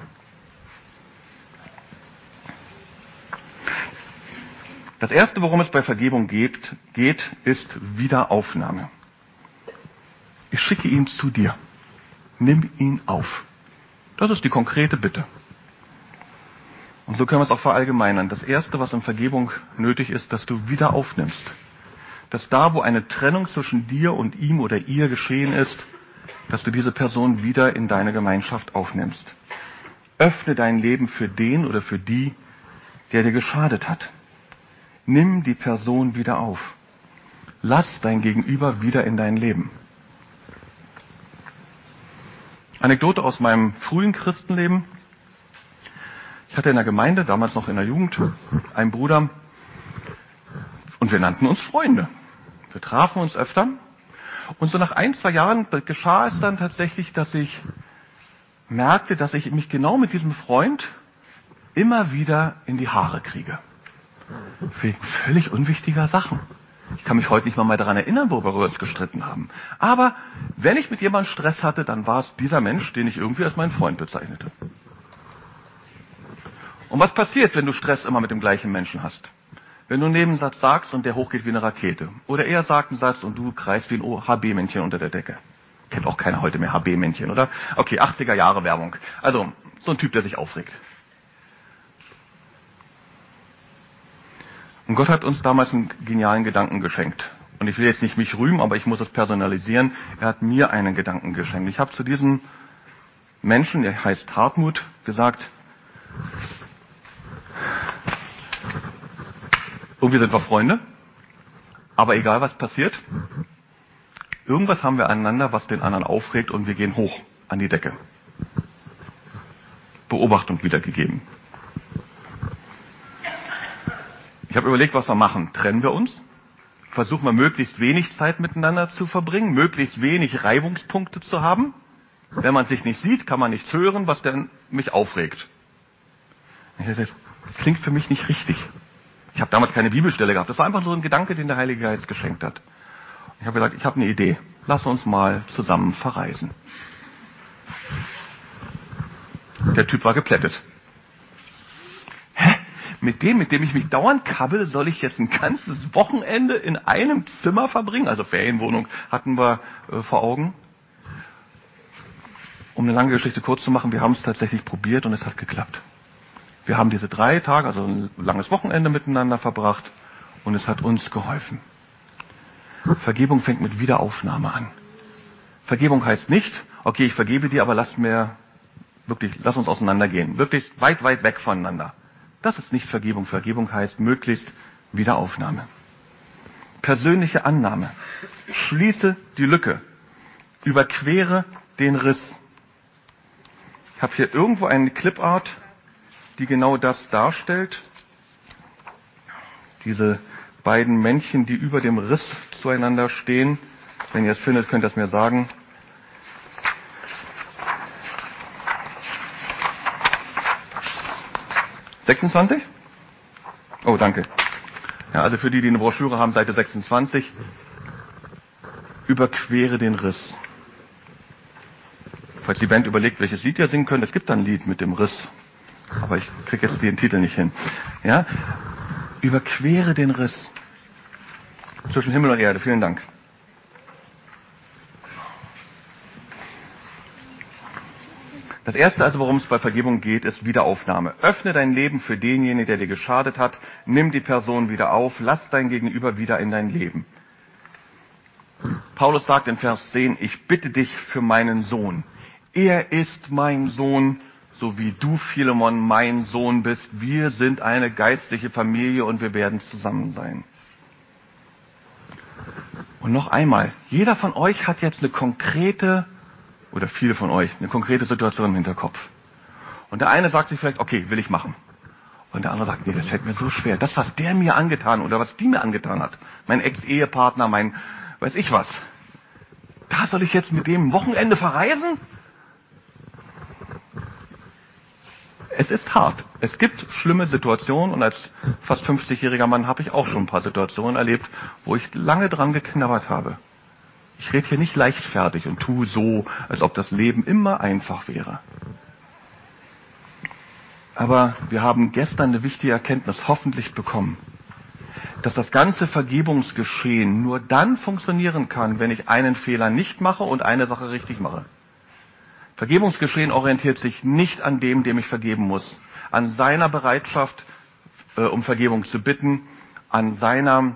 Das Erste, worum es bei Vergebung geht, ist Wiederaufnahme. Ich schicke ihn zu dir. Nimm ihn auf. Das ist die konkrete Bitte. Und so können wir es auch verallgemeinern. Das Erste, was in Vergebung nötig ist, dass du wieder aufnimmst. Dass da, wo eine Trennung zwischen dir und ihm oder ihr geschehen ist, dass du diese Person wieder in deine Gemeinschaft aufnimmst. Öffne dein Leben für den oder für die, der dir geschadet hat. Nimm die Person wieder auf. Lass dein Gegenüber wieder in dein Leben. Anekdote aus meinem frühen Christenleben. Ich hatte in der Gemeinde, damals noch in der Jugend, einen Bruder und wir nannten uns Freunde. Wir trafen uns öfter und so nach 1-2 Jahren geschah es dann tatsächlich, dass ich merkte, dass ich mich genau mit diesem Freund immer wieder in die Haare kriege. Wegen völlig unwichtiger Sachen. Ich kann mich heute nicht mal daran erinnern, worüber wir uns gestritten haben. Aber wenn ich mit jemandem Stress hatte, dann war es dieser Mensch, den ich irgendwie als meinen Freund bezeichnete. Und was passiert, wenn du Stress immer mit dem gleichen Menschen hast? Wenn du einen Nebensatz sagst und der hochgeht wie eine Rakete. Oder er sagt einen Satz und du kreist wie ein HB-Männchen unter der Decke. Kennt auch keiner heute mehr HB-Männchen, oder? Okay, 80er Jahre Werbung. Also, so ein Typ, der sich aufregt. Und Gott hat uns damals einen genialen Gedanken geschenkt. Und ich will jetzt nicht mich rühmen, aber ich muss es personalisieren. Er hat mir einen Gedanken geschenkt. Ich habe zu diesem Menschen, der heißt Hartmut, gesagt, irgendwie sind wir Freunde, aber egal was passiert, irgendwas haben wir aneinander, was den anderen aufregt und wir gehen hoch an die Decke. Beobachtung wiedergegeben. Ich habe überlegt, was wir machen. Trennen wir uns? Versuchen wir möglichst wenig Zeit miteinander zu verbringen, möglichst wenig Reibungspunkte zu haben. Wenn man sich nicht sieht, kann man nichts hören, was denn mich aufregt. Ich dachte, das klingt für mich nicht richtig. Ich habe damals keine Bibelstelle gehabt. Das war einfach so ein Gedanke, den der Heilige Geist geschenkt hat. Ich habe gesagt, ich habe eine Idee. Lass uns mal zusammen verreisen. Der Typ war geplättet. Hä? Mit dem ich mich dauernd kabbel, soll ich jetzt ein ganzes Wochenende in einem Zimmer verbringen? Also Ferienwohnung hatten wir vor Augen. Um eine lange Geschichte kurz zu machen, wir haben es tatsächlich probiert und es hat geklappt. Wir haben diese 3 Tage, also ein langes Wochenende miteinander verbracht und es hat uns geholfen. Vergebung fängt mit Wiederaufnahme an. Vergebung heißt nicht, okay, ich vergebe dir, aber lass uns auseinandergehen. Wirklich weit, weit weg voneinander. Das ist nicht Vergebung. Vergebung heißt möglichst Wiederaufnahme. Persönliche Annahme. Schließe die Lücke. Überquere den Riss. Ich habe hier irgendwo eine Clipart, die genau das darstellt. Diese beiden Männchen, die über dem Riss zueinander stehen. Wenn ihr es findet, könnt ihr es mir sagen. »26? Oh, danke. Ja, also für die eine Broschüre haben, Seite 26. Überquere den Riss. Falls die Band überlegt, welches Lied ihr singen könnt, es gibt da ein Lied mit dem Riss. Aber ich kriege jetzt den Titel nicht hin. Ja? Überquere den Riss. Zwischen Himmel und Erde. Vielen Dank. Das Erste also, worum es bei Vergebung geht, ist Wiederaufnahme. Öffne dein Leben für denjenigen, der dir geschadet hat. Nimm die Person wieder auf. Lass dein Gegenüber wieder in dein Leben. Paulus sagt in Vers 10, ich bitte dich für meinen Sohn. Er ist mein Sohn, so wie du, Philemon, mein Sohn bist. Wir sind eine geistliche Familie und wir werden zusammen sein. Und noch einmal, jeder von euch hat jetzt eine konkrete, oder viele von euch, eine konkrete Situation im Hinterkopf. Und der eine sagt sich vielleicht, okay, will ich machen. Und der andere sagt, nee, das fällt mir so schwer. Das, was der mir angetan oder was die mir angetan hat, mein Ex-Ehepartner, mein weiß ich was, da soll ich jetzt mit dem ein Wochenende verreisen? Es ist hart. Es gibt schlimme Situationen und als fast 50-jähriger Mann habe ich auch schon ein paar Situationen erlebt, wo ich lange dran geknabbert habe. Ich rede hier nicht leichtfertig und tue so, als ob das Leben immer einfach wäre. Aber wir haben gestern eine wichtige Erkenntnis hoffentlich bekommen, dass das ganze Vergebungsgeschehen nur dann funktionieren kann, wenn ich einen Fehler nicht mache und eine Sache richtig mache. Vergebungsgeschehen orientiert sich nicht an dem ich vergeben muss, an seiner Bereitschaft, um Vergebung zu bitten, an seiner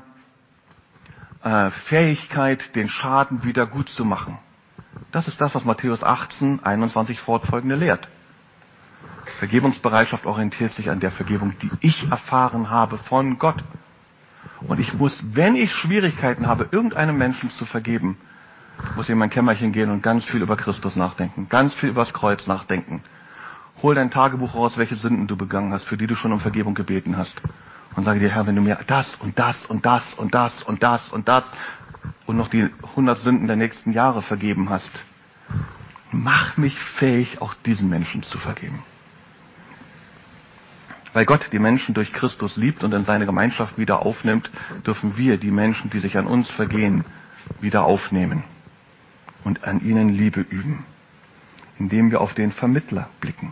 Fähigkeit, den Schaden wieder gut zu machen. Das ist das, was Matthäus 18, 21 fortfolgende lehrt. Vergebungsbereitschaft orientiert sich an der Vergebung, die ich erfahren habe von Gott. Und ich muss, wenn ich Schwierigkeiten habe, irgendeinem Menschen zu vergeben, muss ich in mein Kämmerchen gehen und ganz viel über Christus nachdenken, ganz viel über das Kreuz nachdenken. Hol dein Tagebuch raus, welche Sünden du begangen hast, für die du schon um Vergebung gebeten hast. Und sage dir, Herr, wenn du mir das und das und das und das und das und das und noch die 100 Sünden der nächsten Jahre vergeben hast, mach mich fähig, auch diesen Menschen zu vergeben. Weil Gott die Menschen durch Christus liebt und in seine Gemeinschaft wieder aufnimmt, dürfen wir die Menschen, die sich an uns vergehen, wieder aufnehmen und an ihnen Liebe üben, indem wir auf den Vermittler blicken.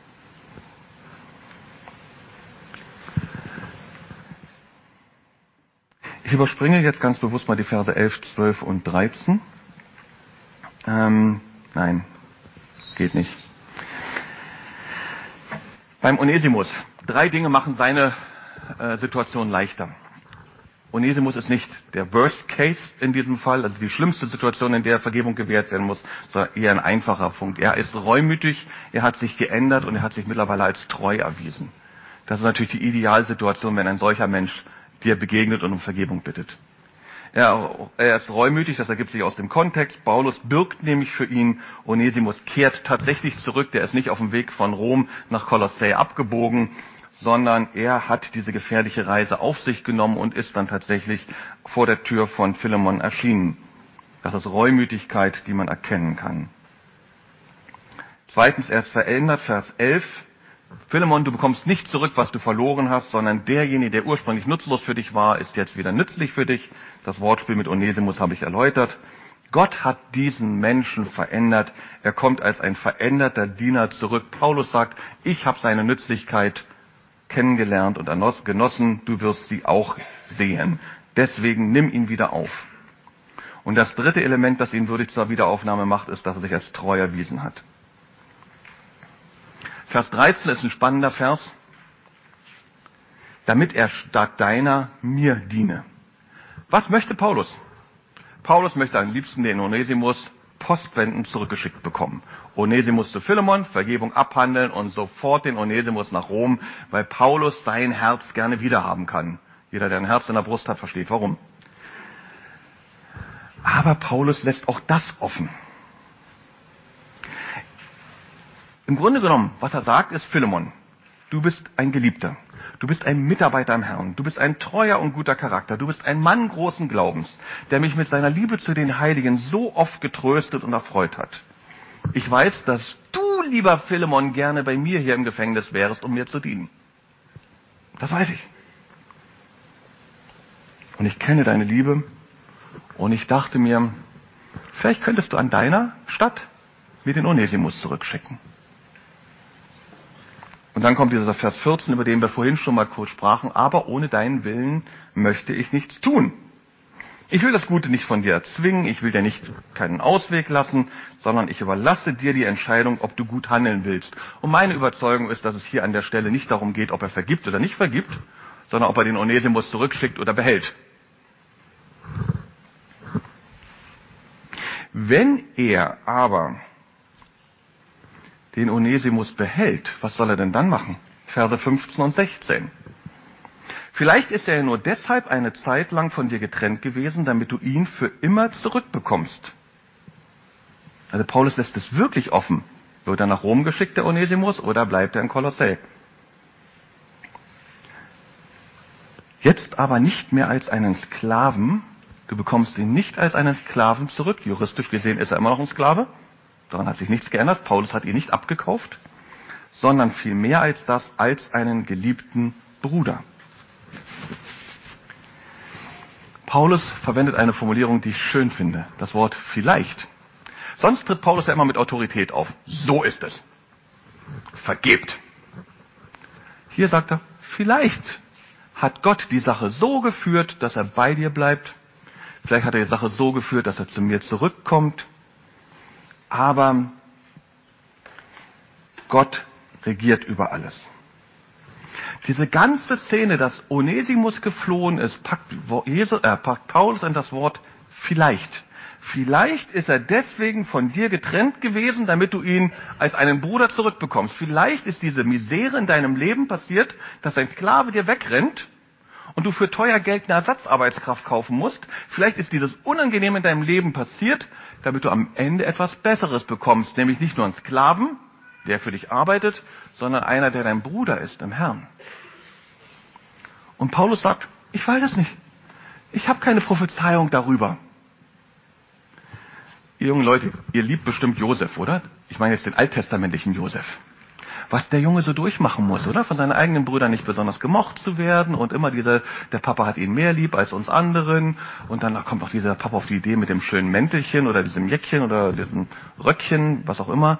Ich überspringe jetzt ganz bewusst mal die Verse 11, 12 und 13. Nein, geht nicht. Beim Onesimus. 3 Dinge machen seine Situation leichter. Onesimus ist nicht der Worst Case in diesem Fall, also die schlimmste Situation, in der Vergebung gewährt werden muss, sondern eher ein einfacher Punkt. Er ist reumütig, er hat sich geändert und er hat sich mittlerweile als treu erwiesen. Das ist natürlich die Idealsituation, wenn ein solcher Mensch dir begegnet und um Vergebung bittet. Er ist reumütig, das ergibt sich aus dem Kontext. Paulus bürgt nämlich für ihn. Onesimus kehrt tatsächlich zurück. Der ist nicht auf dem Weg von Rom nach Kolossä abgebogen, sondern er hat diese gefährliche Reise auf sich genommen und ist dann tatsächlich vor der Tür von Philemon erschienen. Das ist Reumütigkeit, die man erkennen kann. Zweitens, er ist verändert, Vers 11. Philemon, du bekommst nicht zurück, was du verloren hast, sondern derjenige, der ursprünglich nutzlos für dich war, ist jetzt wieder nützlich für dich. Das Wortspiel mit Onesimus habe ich erläutert. Gott hat diesen Menschen verändert. Er kommt als ein veränderter Diener zurück. Paulus sagt, ich habe seine Nützlichkeit kennengelernt und genossen. Du wirst sie auch sehen. Deswegen nimm ihn wieder auf. Und das dritte Element, das ihn würdig zur Wiederaufnahme macht, ist, dass er sich als treu erwiesen hat. Vers 13 ist ein spannender Vers. Damit er statt deiner mir diene. Was möchte Paulus? Paulus möchte am liebsten den Onesimus postwendend zurückgeschickt bekommen. Onesimus zu Philemon, Vergebung abhandeln und sofort den Onesimus nach Rom, weil Paulus sein Herz gerne wiederhaben kann. Jeder, der ein Herz in der Brust hat, versteht warum. Aber Paulus lässt auch das offen. Im Grunde genommen, was er sagt, ist Philemon, du bist ein Geliebter. Du bist ein Mitarbeiter im Herrn. Du bist ein treuer und guter Charakter. Du bist ein Mann großen Glaubens, der mich mit seiner Liebe zu den Heiligen so oft getröstet und erfreut hat. Ich weiß, dass du, lieber Philemon, gerne bei mir hier im Gefängnis wärst, um mir zu dienen. Das weiß ich. Und ich kenne deine Liebe. Und ich dachte mir, vielleicht könntest du an deiner Stadt mir den Onesimus zurückschicken. Und dann kommt dieser Vers 14, über den wir vorhin schon mal kurz sprachen. Aber ohne deinen Willen möchte ich nichts tun. Ich will das Gute nicht von dir erzwingen. Ich will dir nicht keinen Ausweg lassen, sondern ich überlasse dir die Entscheidung, ob du gut handeln willst. Und meine Überzeugung ist, dass es hier an der Stelle nicht darum geht, ob er vergibt oder nicht vergibt, sondern ob er den Onesimus zurückschickt oder behält. Wenn er aber den Onesimus behält, was soll er denn dann machen? Verse 15 und 16. Vielleicht ist er ja nur deshalb eine Zeit lang von dir getrennt gewesen, damit du ihn für immer zurückbekommst. Also Paulus lässt es wirklich offen. Wird er nach Rom geschickt, der Onesimus, oder bleibt er in Kolossä? Jetzt aber nicht mehr als einen Sklaven. Du bekommst ihn nicht als einen Sklaven zurück. Juristisch gesehen ist er immer noch ein Sklave. Daran hat sich nichts geändert. Paulus hat ihn nicht abgekauft, sondern viel mehr als das, als einen geliebten Bruder. Paulus verwendet eine Formulierung, die ich schön finde. Das Wort vielleicht. Sonst tritt Paulus ja immer mit Autorität auf. So ist es. Vergebt. Hier sagt er, vielleicht hat Gott die Sache so geführt, dass er bei dir bleibt. Vielleicht hat er die Sache so geführt, dass er zu mir zurückkommt. Aber Gott regiert über alles. Diese ganze Szene, dass Onesimus geflohen ist, packt Paulus in das Wort vielleicht. Vielleicht ist er deswegen von dir getrennt gewesen, damit du ihn als einen Bruder zurückbekommst. Vielleicht ist diese Misere in deinem Leben passiert, dass ein Sklave dir wegrennt und du für teuer Geld eine Ersatzarbeitskraft kaufen musst. Vielleicht ist dieses Unangenehm in deinem Leben passiert, damit du am Ende etwas Besseres bekommst, nämlich nicht nur einen Sklaven, der für dich arbeitet, sondern einer, der dein Bruder ist im Herrn. Und Paulus sagt, ich weiß es nicht. Ich habe keine Prophezeiung darüber. Ihr jungen Leute, ihr liebt bestimmt Josef, oder? Ich meine jetzt den alttestamentlichen Josef. was der Junge so durchmachen muss, oder? Von seinen eigenen Brüdern nicht besonders gemocht zu werden und immer der Papa hat ihn mehr lieb als uns anderen. Und dann kommt auch dieser Papa auf die Idee mit dem schönen Mäntelchen oder diesem Jäckchen oder diesem Röckchen, was auch immer.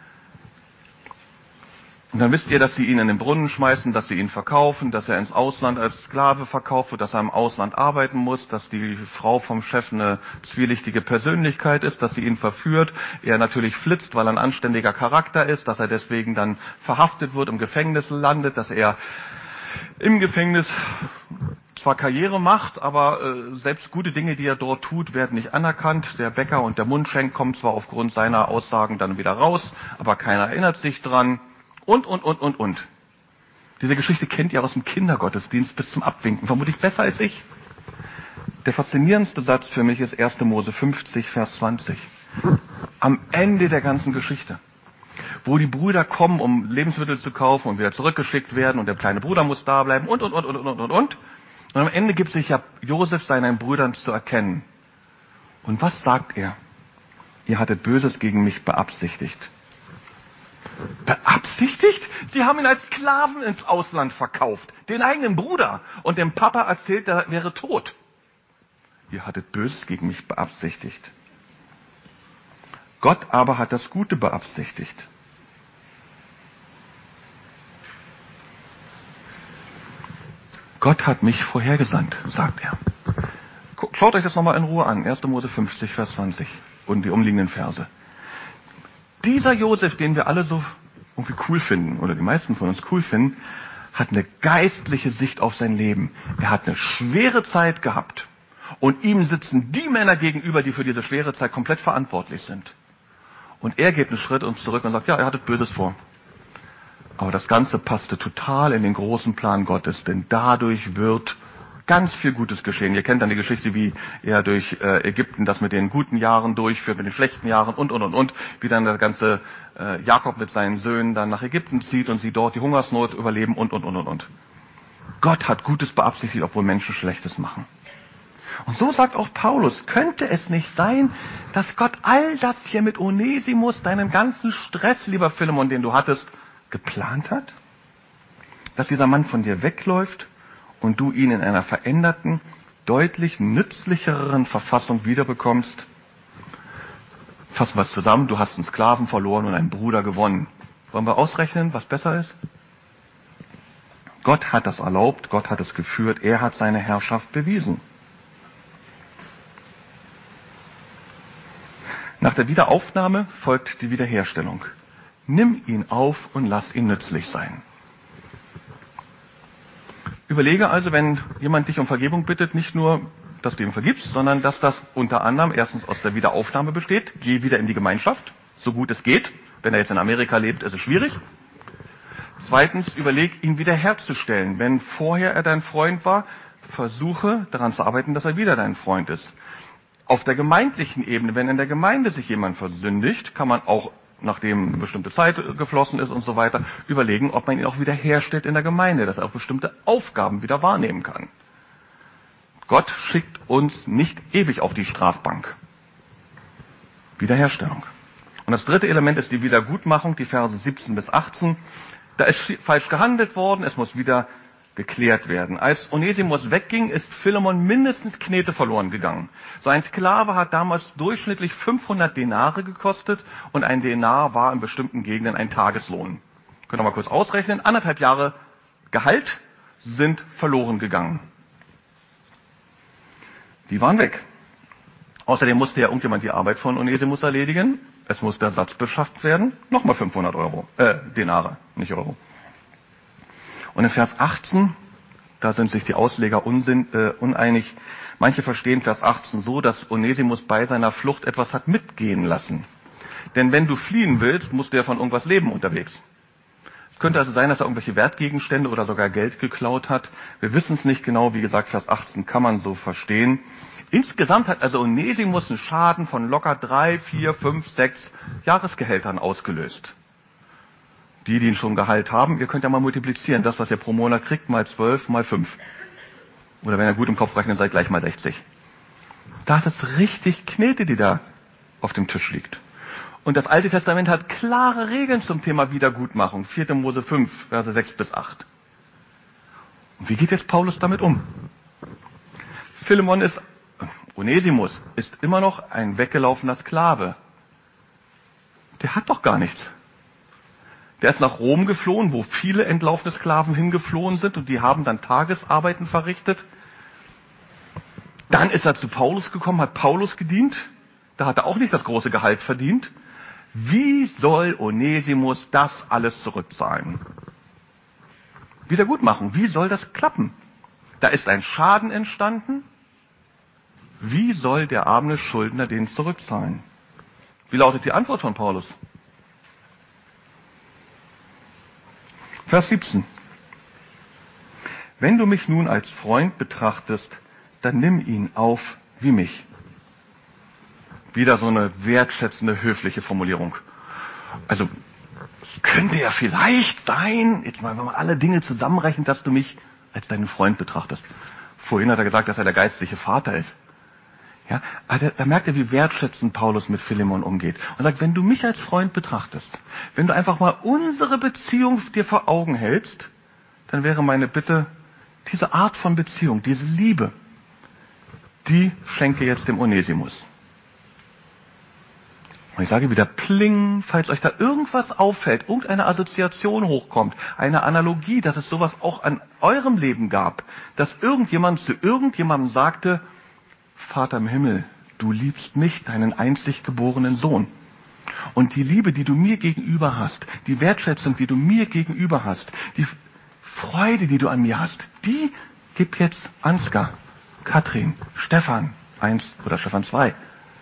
Und dann wisst ihr, dass sie ihn in den Brunnen schmeißen, dass sie ihn verkaufen, dass er ins Ausland als Sklave verkauft wird, dass er im Ausland arbeiten muss, dass die Frau vom Chef eine zwielichtige Persönlichkeit ist, dass sie ihn verführt, er natürlich flitzt, weil er ein anständiger Charakter ist, dass er deswegen dann verhaftet wird, im Gefängnis landet, dass er im Gefängnis zwar Karriere macht, aber selbst gute Dinge, die er dort tut, werden nicht anerkannt. Der Bäcker und der Mundschenk kommen zwar aufgrund seiner Aussagen dann wieder raus, aber keiner erinnert sich dran. Und. Diese Geschichte kennt ihr aus dem Kindergottesdienst bis zum Abwinken, vermutlich besser als ich. Der faszinierendste Satz für mich ist 1. Mose 50, Vers 20. Am Ende der ganzen Geschichte, wo die Brüder kommen, um Lebensmittel zu kaufen und wieder zurückgeschickt werden und der kleine Bruder muss da bleiben und. Und am Ende gibt sich ja Josef seinen Brüdern zu erkennen. Und was sagt er? Ihr hattet Böses gegen mich beabsichtigt. Beabsichtigt? Sie haben ihn als Sklaven ins Ausland verkauft. Den eigenen Bruder. Und dem Papa erzählt, er wäre tot. Ihr hattet Böses gegen mich beabsichtigt. Gott aber hat das Gute beabsichtigt. Gott hat mich vorhergesandt, sagt er. Schaut euch das nochmal in Ruhe an. 1. Mose 50, Vers 20 und die umliegenden Verse. Dieser Josef, den wir alle so irgendwie cool finden, oder die meisten von uns cool finden, hat eine geistliche Sicht auf sein Leben. Er hat eine schwere Zeit gehabt. Und ihm sitzen die Männer gegenüber, die für diese schwere Zeit komplett verantwortlich sind. Und er geht einen Schritt uns zurück und sagt, ja, er hatte Böses vor. Aber das Ganze passte total in den großen Plan Gottes, denn dadurch wird ganz viel Gutes geschehen. Ihr kennt dann die Geschichte, wie er durch Ägypten das mit den guten Jahren durchführt, mit den schlechten Jahren und. Wie dann der ganze Jakob mit seinen Söhnen dann nach Ägypten zieht und sie dort die Hungersnot überleben und. Gott hat Gutes beabsichtigt, obwohl Menschen Schlechtes machen. Und so sagt auch Paulus, könnte es nicht sein, dass Gott all das hier mit Onesimus, deinen ganzen Stress, lieber Philemon, den du hattest, geplant hat? Dass dieser Mann von dir wegläuft und du ihn in einer veränderten, deutlich nützlicheren Verfassung wiederbekommst? Fassen wir es zusammen, du hast einen Sklaven verloren und einen Bruder gewonnen. Wollen wir ausrechnen, was besser ist? Gott hat das erlaubt, Gott hat es geführt, er hat seine Herrschaft bewiesen. Nach der Wiederaufnahme folgt die Wiederherstellung. Nimm ihn auf und lass ihn nützlich sein. Überlege also, wenn jemand dich um Vergebung bittet, nicht nur, dass du ihm vergibst, sondern dass das unter anderem erstens aus der Wiederaufnahme besteht. Geh wieder in die Gemeinschaft, so gut es geht. Wenn er jetzt in Amerika lebt, ist es schwierig. Zweitens, überleg, ihn wiederherzustellen. Wenn vorher er dein Freund war, versuche daran zu arbeiten, dass er wieder dein Freund ist. Auf der gemeindlichen Ebene, wenn in der Gemeinde sich jemand versündigt, kann man auch, nachdem eine bestimmte Zeit geflossen ist und so weiter, überlegen, ob man ihn auch wiederherstellt in der Gemeinde, dass er auch bestimmte Aufgaben wieder wahrnehmen kann. Gott schickt uns nicht ewig auf die Strafbank. Wiederherstellung. Und das dritte Element ist die Wiedergutmachung, die Verse 17 bis 18. Da ist falsch gehandelt worden, es muss wieder geklärt werden. Als Onesimus wegging, ist Philemon mindestens Knete verloren gegangen. So ein Sklave hat damals durchschnittlich 500 Denare gekostet und ein Denar war in bestimmten Gegenden ein Tageslohn. Könnt ihr mal kurz ausrechnen. 1,5 Jahre Gehalt sind verloren gegangen. Die waren weg. Außerdem musste ja irgendjemand die Arbeit von Onesimus erledigen. Es muss der Satz beschafft werden. Nochmal 500 Denare, nicht Euro. Und in Vers 18, da sind sich die Ausleger uneinig. Manche verstehen Vers 18 so, dass Onesimus bei seiner Flucht etwas hat mitgehen lassen. Denn wenn du fliehen willst, musst du ja von irgendwas leben unterwegs. Es könnte also sein, dass er irgendwelche Wertgegenstände oder sogar Geld geklaut hat. Wir wissen es nicht genau. Wie gesagt, Vers 18 kann man so verstehen. Insgesamt hat also Onesimus einen Schaden von locker 3, 4, 5, 6 Jahresgehältern ausgelöst. Die ihn schon Gehalt haben, ihr könnt ja mal multiplizieren. Das, was ihr pro Monat kriegt, mal 12, mal 5. Oder wenn ihr gut im Kopf rechnen seid, gleich mal 60. Das ist richtig Knete, die da auf dem Tisch liegt. Und das Alte Testament hat klare Regeln zum Thema Wiedergutmachung. 4. Mose 5, Verse 6 bis 8. Und wie geht jetzt Paulus damit um? Onesimus ist immer noch ein weggelaufener Sklave. Der hat doch gar nichts. Der ist nach Rom geflohen, wo viele entlaufene Sklaven hingeflohen sind und die haben dann Tagesarbeiten verrichtet. Dann ist er zu Paulus gekommen, hat Paulus gedient. Da hat er auch nicht das große Gehalt verdient. Wie soll Onesimus das alles zurückzahlen? Wiedergutmachung, wie soll das klappen? Da ist ein Schaden entstanden. Wie soll der arme Schuldner den zurückzahlen? Wie lautet die Antwort von Paulus? Vers 17. Wenn du mich nun als Freund betrachtest, dann nimm ihn auf wie mich. Wieder so eine wertschätzende, höfliche Formulierung. Also, es könnte ja vielleicht sein, jetzt mal, wenn man alle Dinge zusammenrechnet, dass du mich als deinen Freund betrachtest. Vorhin hat er gesagt, dass er der geistliche Vater ist. Ja, aber da merkt er, wie wertschätzend Paulus mit Philemon umgeht. Und sagt, wenn du mich als Freund betrachtest, wenn du einfach mal unsere Beziehung dir vor Augen hältst, dann wäre meine Bitte, diese Art von Beziehung, diese Liebe, die schenke jetzt dem Onesimus. Und ich sage wieder, pling, falls euch da irgendwas auffällt, irgendeine Assoziation hochkommt, eine Analogie, dass es sowas auch an eurem Leben gab, dass irgendjemand zu irgendjemandem sagte, Vater im Himmel, du liebst mich, deinen einzig geborenen Sohn. Und die Liebe, die du mir gegenüber hast, die Wertschätzung, die du mir gegenüber hast, die Freude, die du an mir hast, die gib jetzt Ansgar, Katrin, Stefan 1 oder Stefan 2.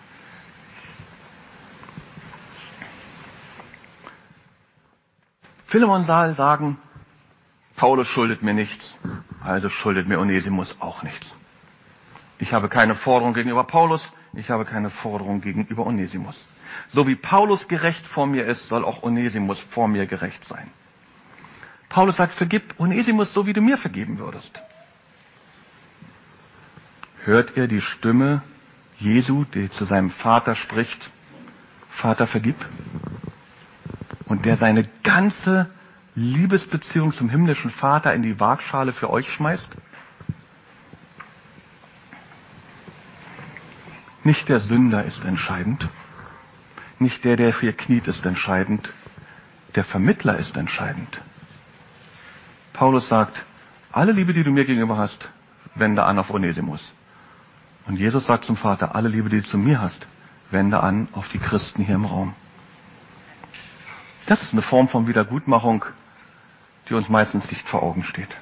Philemon soll sagen, Paulus schuldet mir nichts, also schuldet mir Onesimus auch nichts. Ich habe keine Forderung gegenüber Paulus, ich habe keine Forderung gegenüber Onesimus. So wie Paulus gerecht vor mir ist, soll auch Onesimus vor mir gerecht sein. Paulus sagt, vergib Onesimus so, wie du mir vergeben würdest. Hört ihr die Stimme Jesu, die zu seinem Vater spricht, Vater, vergib? Und der seine ganze Liebesbeziehung zum himmlischen Vater in die Waagschale für euch schmeißt? Nicht der Sünder ist entscheidend, nicht der hier kniet, ist entscheidend, der Vermittler ist entscheidend. Paulus sagt, alle Liebe, die du mir gegenüber hast, wende an auf Onesimus. Und Jesus sagt zum Vater, alle Liebe, die du zu mir hast, wende an auf die Christen hier im Raum. Das ist eine Form von Wiedergutmachung, die uns meistens nicht vor Augen steht.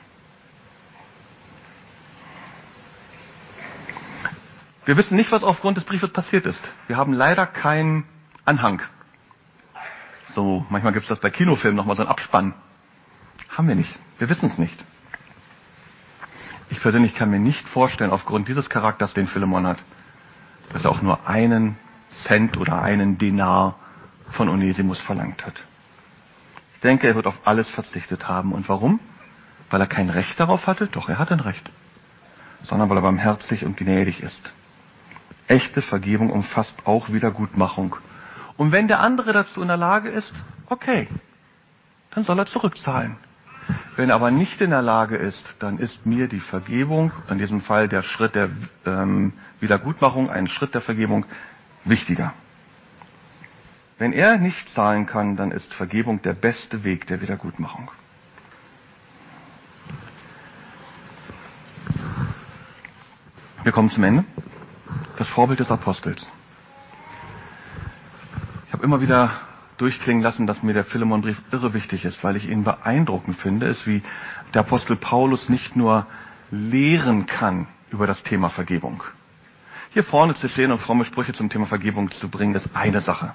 Wir wissen nicht, was aufgrund des Briefes passiert ist. Wir haben leider keinen Anhang. So, manchmal gibt es das bei Kinofilmen nochmal so einen Abspann. Haben wir nicht. Wir wissen es nicht. Ich persönlich kann mir nicht vorstellen, aufgrund dieses Charakters, den Philemon hat, dass er auch nur einen Cent oder einen Denar von Onesimus verlangt hat. Ich denke, er wird auf alles verzichtet haben. Und warum? Weil er kein Recht darauf hatte? Doch, er hatte ein Recht. Sondern weil er barmherzig und gnädig ist. Echte Vergebung umfasst auch Wiedergutmachung. Und wenn der andere dazu in der Lage ist, okay, dann soll er zurückzahlen. Wenn er aber nicht in der Lage ist, dann ist mir die Vergebung, in diesem Fall der Schritt der Wiedergutmachung, ein Schritt der Vergebung, wichtiger. Wenn er nicht zahlen kann, dann ist Vergebung der beste Weg der Wiedergutmachung. Wir kommen zum Ende. Das Vorbild des Apostels. Ich habe immer wieder durchklingen lassen, dass mir der Philemonbrief irre wichtig ist, weil ich ihn beeindruckend finde, ist, wie der Apostel Paulus nicht nur lehren kann über das Thema Vergebung. Hier vorne zu stehen und fromme Sprüche zum Thema Vergebung zu bringen, ist eine Sache.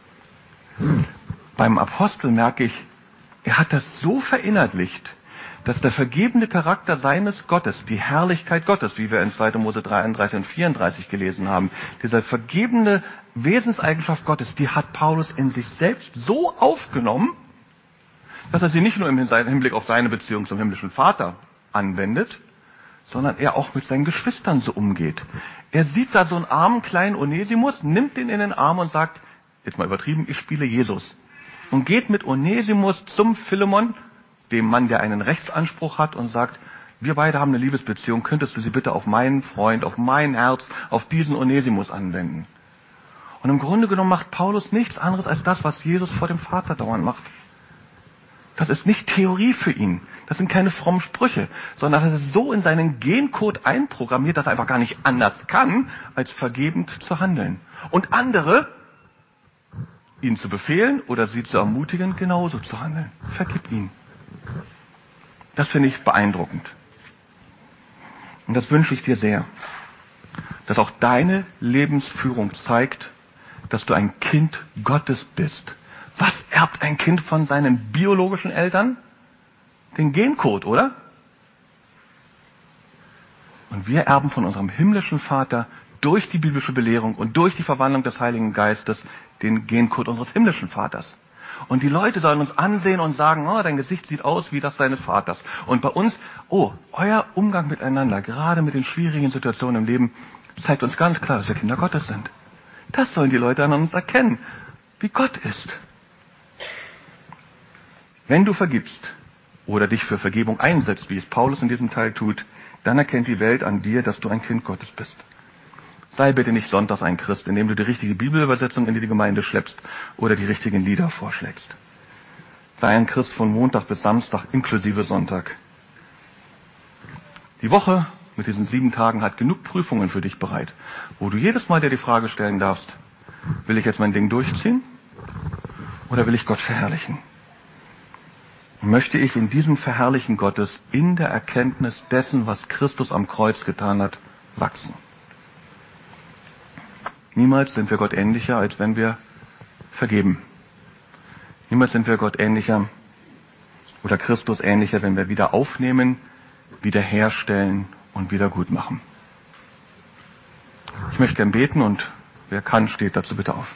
Beim Apostel merke ich, er hat das so verinnerlicht, dass der vergebende Charakter seines Gottes, die Herrlichkeit Gottes, wie wir in 2. Mose 33 und 34 gelesen haben, diese vergebene Wesenseigenschaft Gottes, die hat Paulus in sich selbst so aufgenommen, dass er sie nicht nur im Hinblick auf seine Beziehung zum himmlischen Vater anwendet, sondern er auch mit seinen Geschwistern so umgeht. Er sieht da so einen armen kleinen Onesimus, nimmt ihn in den Arm und sagt, jetzt mal übertrieben, ich spiele Jesus. Und geht mit Onesimus zum Philemon, dem Mann, der einen Rechtsanspruch hat, und sagt, wir beide haben eine Liebesbeziehung, könntest du sie bitte auf meinen Freund, auf mein Herz, auf diesen Onesimus anwenden? Und im Grunde genommen macht Paulus nichts anderes als das, was Jesus vor dem Vater dauernd macht. Das ist nicht Theorie für ihn. Das sind keine frommen Sprüche, sondern das ist so in seinen Gencode einprogrammiert, dass er einfach gar nicht anders kann, als vergebend zu handeln. Und andere, ihn zu befehlen oder sie zu ermutigen, genauso zu handeln. Vergib ihn. Das finde ich beeindruckend. Und das wünsche ich dir sehr, dass auch deine Lebensführung zeigt, dass du ein Kind Gottes bist. Was erbt ein Kind von seinen biologischen Eltern? Den Gencode, oder? Und wir erben von unserem himmlischen Vater durch die biblische Belehrung und durch die Verwandlung des Heiligen Geistes den Gencode unseres himmlischen Vaters. Und die Leute sollen uns ansehen und sagen, oh, dein Gesicht sieht aus wie das deines Vaters. Und bei uns, oh, euer Umgang miteinander, gerade mit den schwierigen Situationen im Leben, zeigt uns ganz klar, dass wir Kinder Gottes sind. Das sollen die Leute an uns erkennen, wie Gott ist. Wenn du vergibst oder dich für Vergebung einsetzt, wie es Paulus in diesem Teil tut, dann erkennt die Welt an dir, dass du ein Kind Gottes bist. Sei bitte nicht sonntags ein Christ, indem du die richtige Bibelübersetzung in die Gemeinde schleppst oder die richtigen Lieder vorschlägst. Sei ein Christ von Montag bis Samstag inklusive Sonntag. Die Woche mit diesen 7 Tagen hat genug Prüfungen für dich bereit, wo du jedes Mal dir die Frage stellen darfst, will ich jetzt mein Ding durchziehen oder will ich Gott verherrlichen? Möchte ich in diesem Verherrlichen Gottes, in der Erkenntnis dessen, was Christus am Kreuz getan hat, wachsen? Niemals sind wir Gott ähnlicher, als wenn wir vergeben. Niemals sind wir Gott ähnlicher oder Christus ähnlicher, wenn wir wieder aufnehmen, wiederherstellen und wieder gut machen. Ich möchte gern beten und wer kann, steht dazu bitte auf.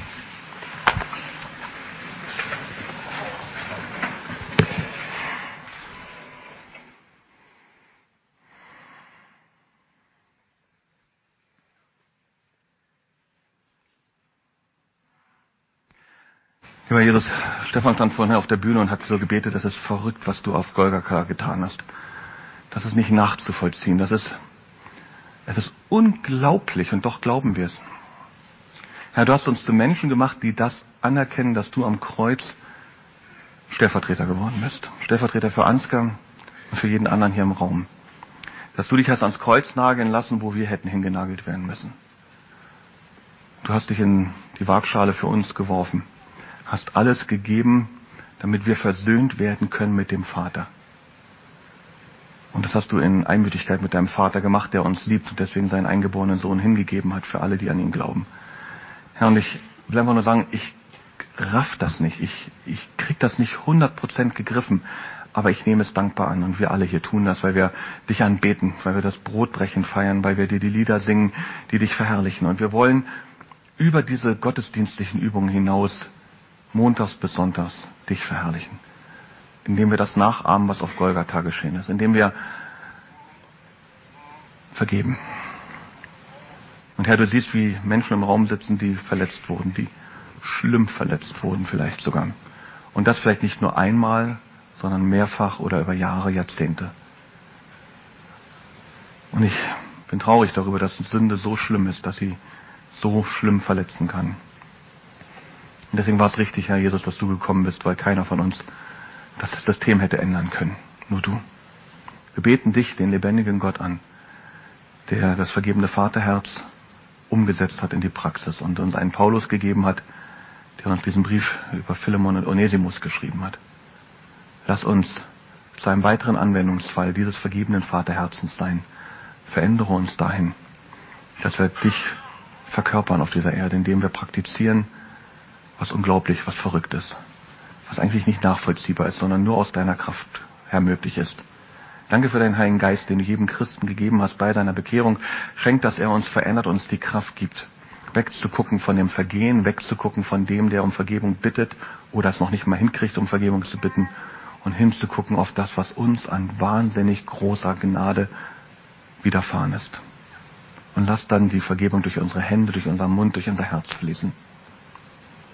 Lieber Jesus, Stefan stand vorhin auf der Bühne und hat so gebetet, es ist verrückt, was du auf Golgatha getan hast. Das ist nicht nachzuvollziehen. Es ist unglaublich und doch glauben wir es. Herr, du hast uns zu Menschen gemacht, die das anerkennen, dass du am Kreuz Stellvertreter geworden bist. Stellvertreter für Ansgar und für jeden anderen hier im Raum. Dass du dich hast ans Kreuz nageln lassen, wo wir hätten hingenagelt werden müssen. Du hast dich in die Waagschale für uns geworfen. Hast alles gegeben, damit wir versöhnt werden können mit dem Vater. Und das hast du in Einmütigkeit mit deinem Vater gemacht, der uns liebt und deswegen seinen eingeborenen Sohn hingegeben hat für alle, die an ihn glauben. Herr, und ich will einfach nur sagen, ich raff das nicht. Ich krieg das nicht 100% gegriffen. Aber ich nehme es dankbar an und wir alle hier tun das, weil wir dich anbeten, weil wir das Brotbrechen feiern, weil wir dir die Lieder singen, die dich verherrlichen. Und wir wollen über diese gottesdienstlichen Übungen hinaus montags bis sonntags dich verherrlichen. Indem wir das nachahmen, was auf Golgatha geschehen ist. Indem wir vergeben. Und Herr, du siehst, wie Menschen im Raum sitzen, die verletzt wurden, die schlimm verletzt wurden vielleicht sogar. Und das vielleicht nicht nur einmal, sondern mehrfach oder über Jahre, Jahrzehnte. Und ich bin traurig darüber, dass Sünde so schlimm ist, dass sie so schlimm verletzen kann. Und deswegen war es richtig, Herr Jesus, dass du gekommen bist, weil keiner von uns das System hätte ändern können. Nur du. Wir beten dich, den lebendigen Gott, an, der das vergebene Vaterherz umgesetzt hat in die Praxis und uns einen Paulus gegeben hat, der uns diesen Brief über Philemon und Onesimus geschrieben hat. Lass uns zu einem weiteren Anwendungsfall dieses vergebenen Vaterherzens sein. Verändere uns dahin, dass wir dich verkörpern auf dieser Erde, indem wir praktizieren, was unglaublich, was verrückt ist. Was eigentlich nicht nachvollziehbar ist, sondern nur aus deiner Kraft, Herr, möglich ist. Danke für deinen Heiligen Geist, den du jedem Christen gegeben hast bei seiner Bekehrung. Schenk, dass er uns verändert, uns die Kraft gibt, wegzugucken von dem Vergehen, wegzugucken von dem, der um Vergebung bittet oder es noch nicht mal hinkriegt, um Vergebung zu bitten, und hinzugucken auf das, was uns an wahnsinnig großer Gnade widerfahren ist. Und lass dann die Vergebung durch unsere Hände, durch unseren Mund, durch unser Herz fließen.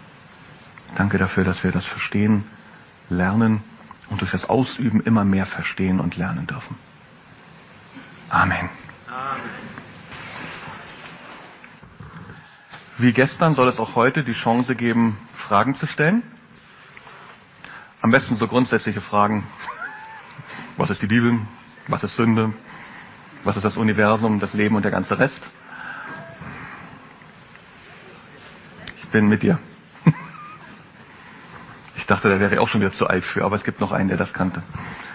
Danke dafür, dass wir das verstehen, lernen und durch das Ausüben immer mehr verstehen und lernen dürfen. Amen. Wie gestern soll es auch heute die Chance geben, Fragen zu stellen. Am besten so grundsätzliche Fragen. Was ist die Bibel? Was ist Sünde? Was ist das Universum, das Leben und der ganze Rest? Ich bin mit dir. Ich dachte, da wäre ich auch schon wieder zu alt für, aber es gibt noch einen, der das kannte.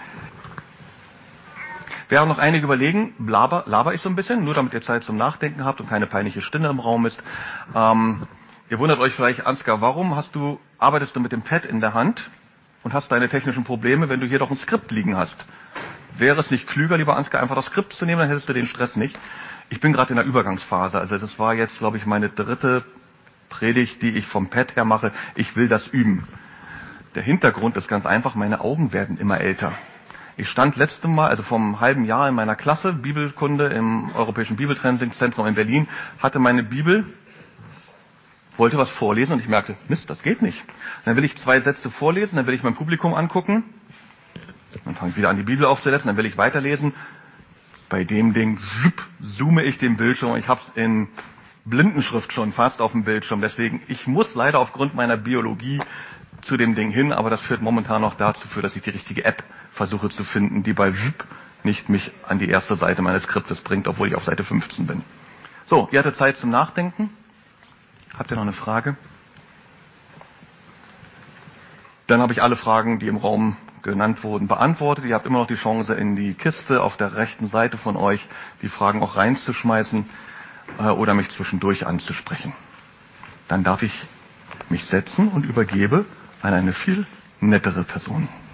Während noch einige überlegen, laber ich so ein bisschen, nur damit ihr Zeit zum Nachdenken habt und keine peinliche Stille im Raum ist. Ihr wundert euch vielleicht, Ansgar, warum arbeitest du mit dem Pad in der Hand und hast deine technischen Probleme, wenn du hier doch ein Skript liegen hast? Wäre es nicht klüger, lieber Ansgar, einfach das Skript zu nehmen, dann hättest du den Stress nicht. Ich bin gerade in der Übergangsphase, also das war jetzt, glaube ich, meine 3. Predigt, die ich vom Pad her mache. Ich will das üben. Der Hintergrund ist ganz einfach, meine Augen werden immer älter. Ich stand letztes Mal, also vor einem halben Jahr in meiner Klasse, Bibelkunde im Europäischen Bibeltrainingszentrum in Berlin, hatte meine Bibel, wollte was vorlesen und ich merkte, Mist, das geht nicht. Dann will ich 2 Sätze vorlesen, dann will ich mein Publikum angucken, dann fange ich wieder an, die Bibel aufzusetzen, dann will ich weiterlesen. Bei dem Ding zoome ich den Bildschirm und ich habe es in Blindenschrift schon fast auf dem Bildschirm. Deswegen, ich muss leider aufgrund meiner Biologie zu dem Ding hin, aber das führt momentan noch dazu, dass ich die richtige App versuche zu finden, die bei nicht mich an die erste Seite meines Skriptes bringt, obwohl ich auf Seite 15 bin. So, ihr hattet Zeit zum Nachdenken. Habt ihr noch eine Frage? Dann habe ich alle Fragen, die im Raum genannt wurden, beantwortet. Ihr habt immer noch die Chance, in die Kiste auf der rechten Seite von euch die Fragen auch reinzuschmeißen oder mich zwischendurch anzusprechen. Dann darf ich mich setzen und übergebe an eine viel nettere Person.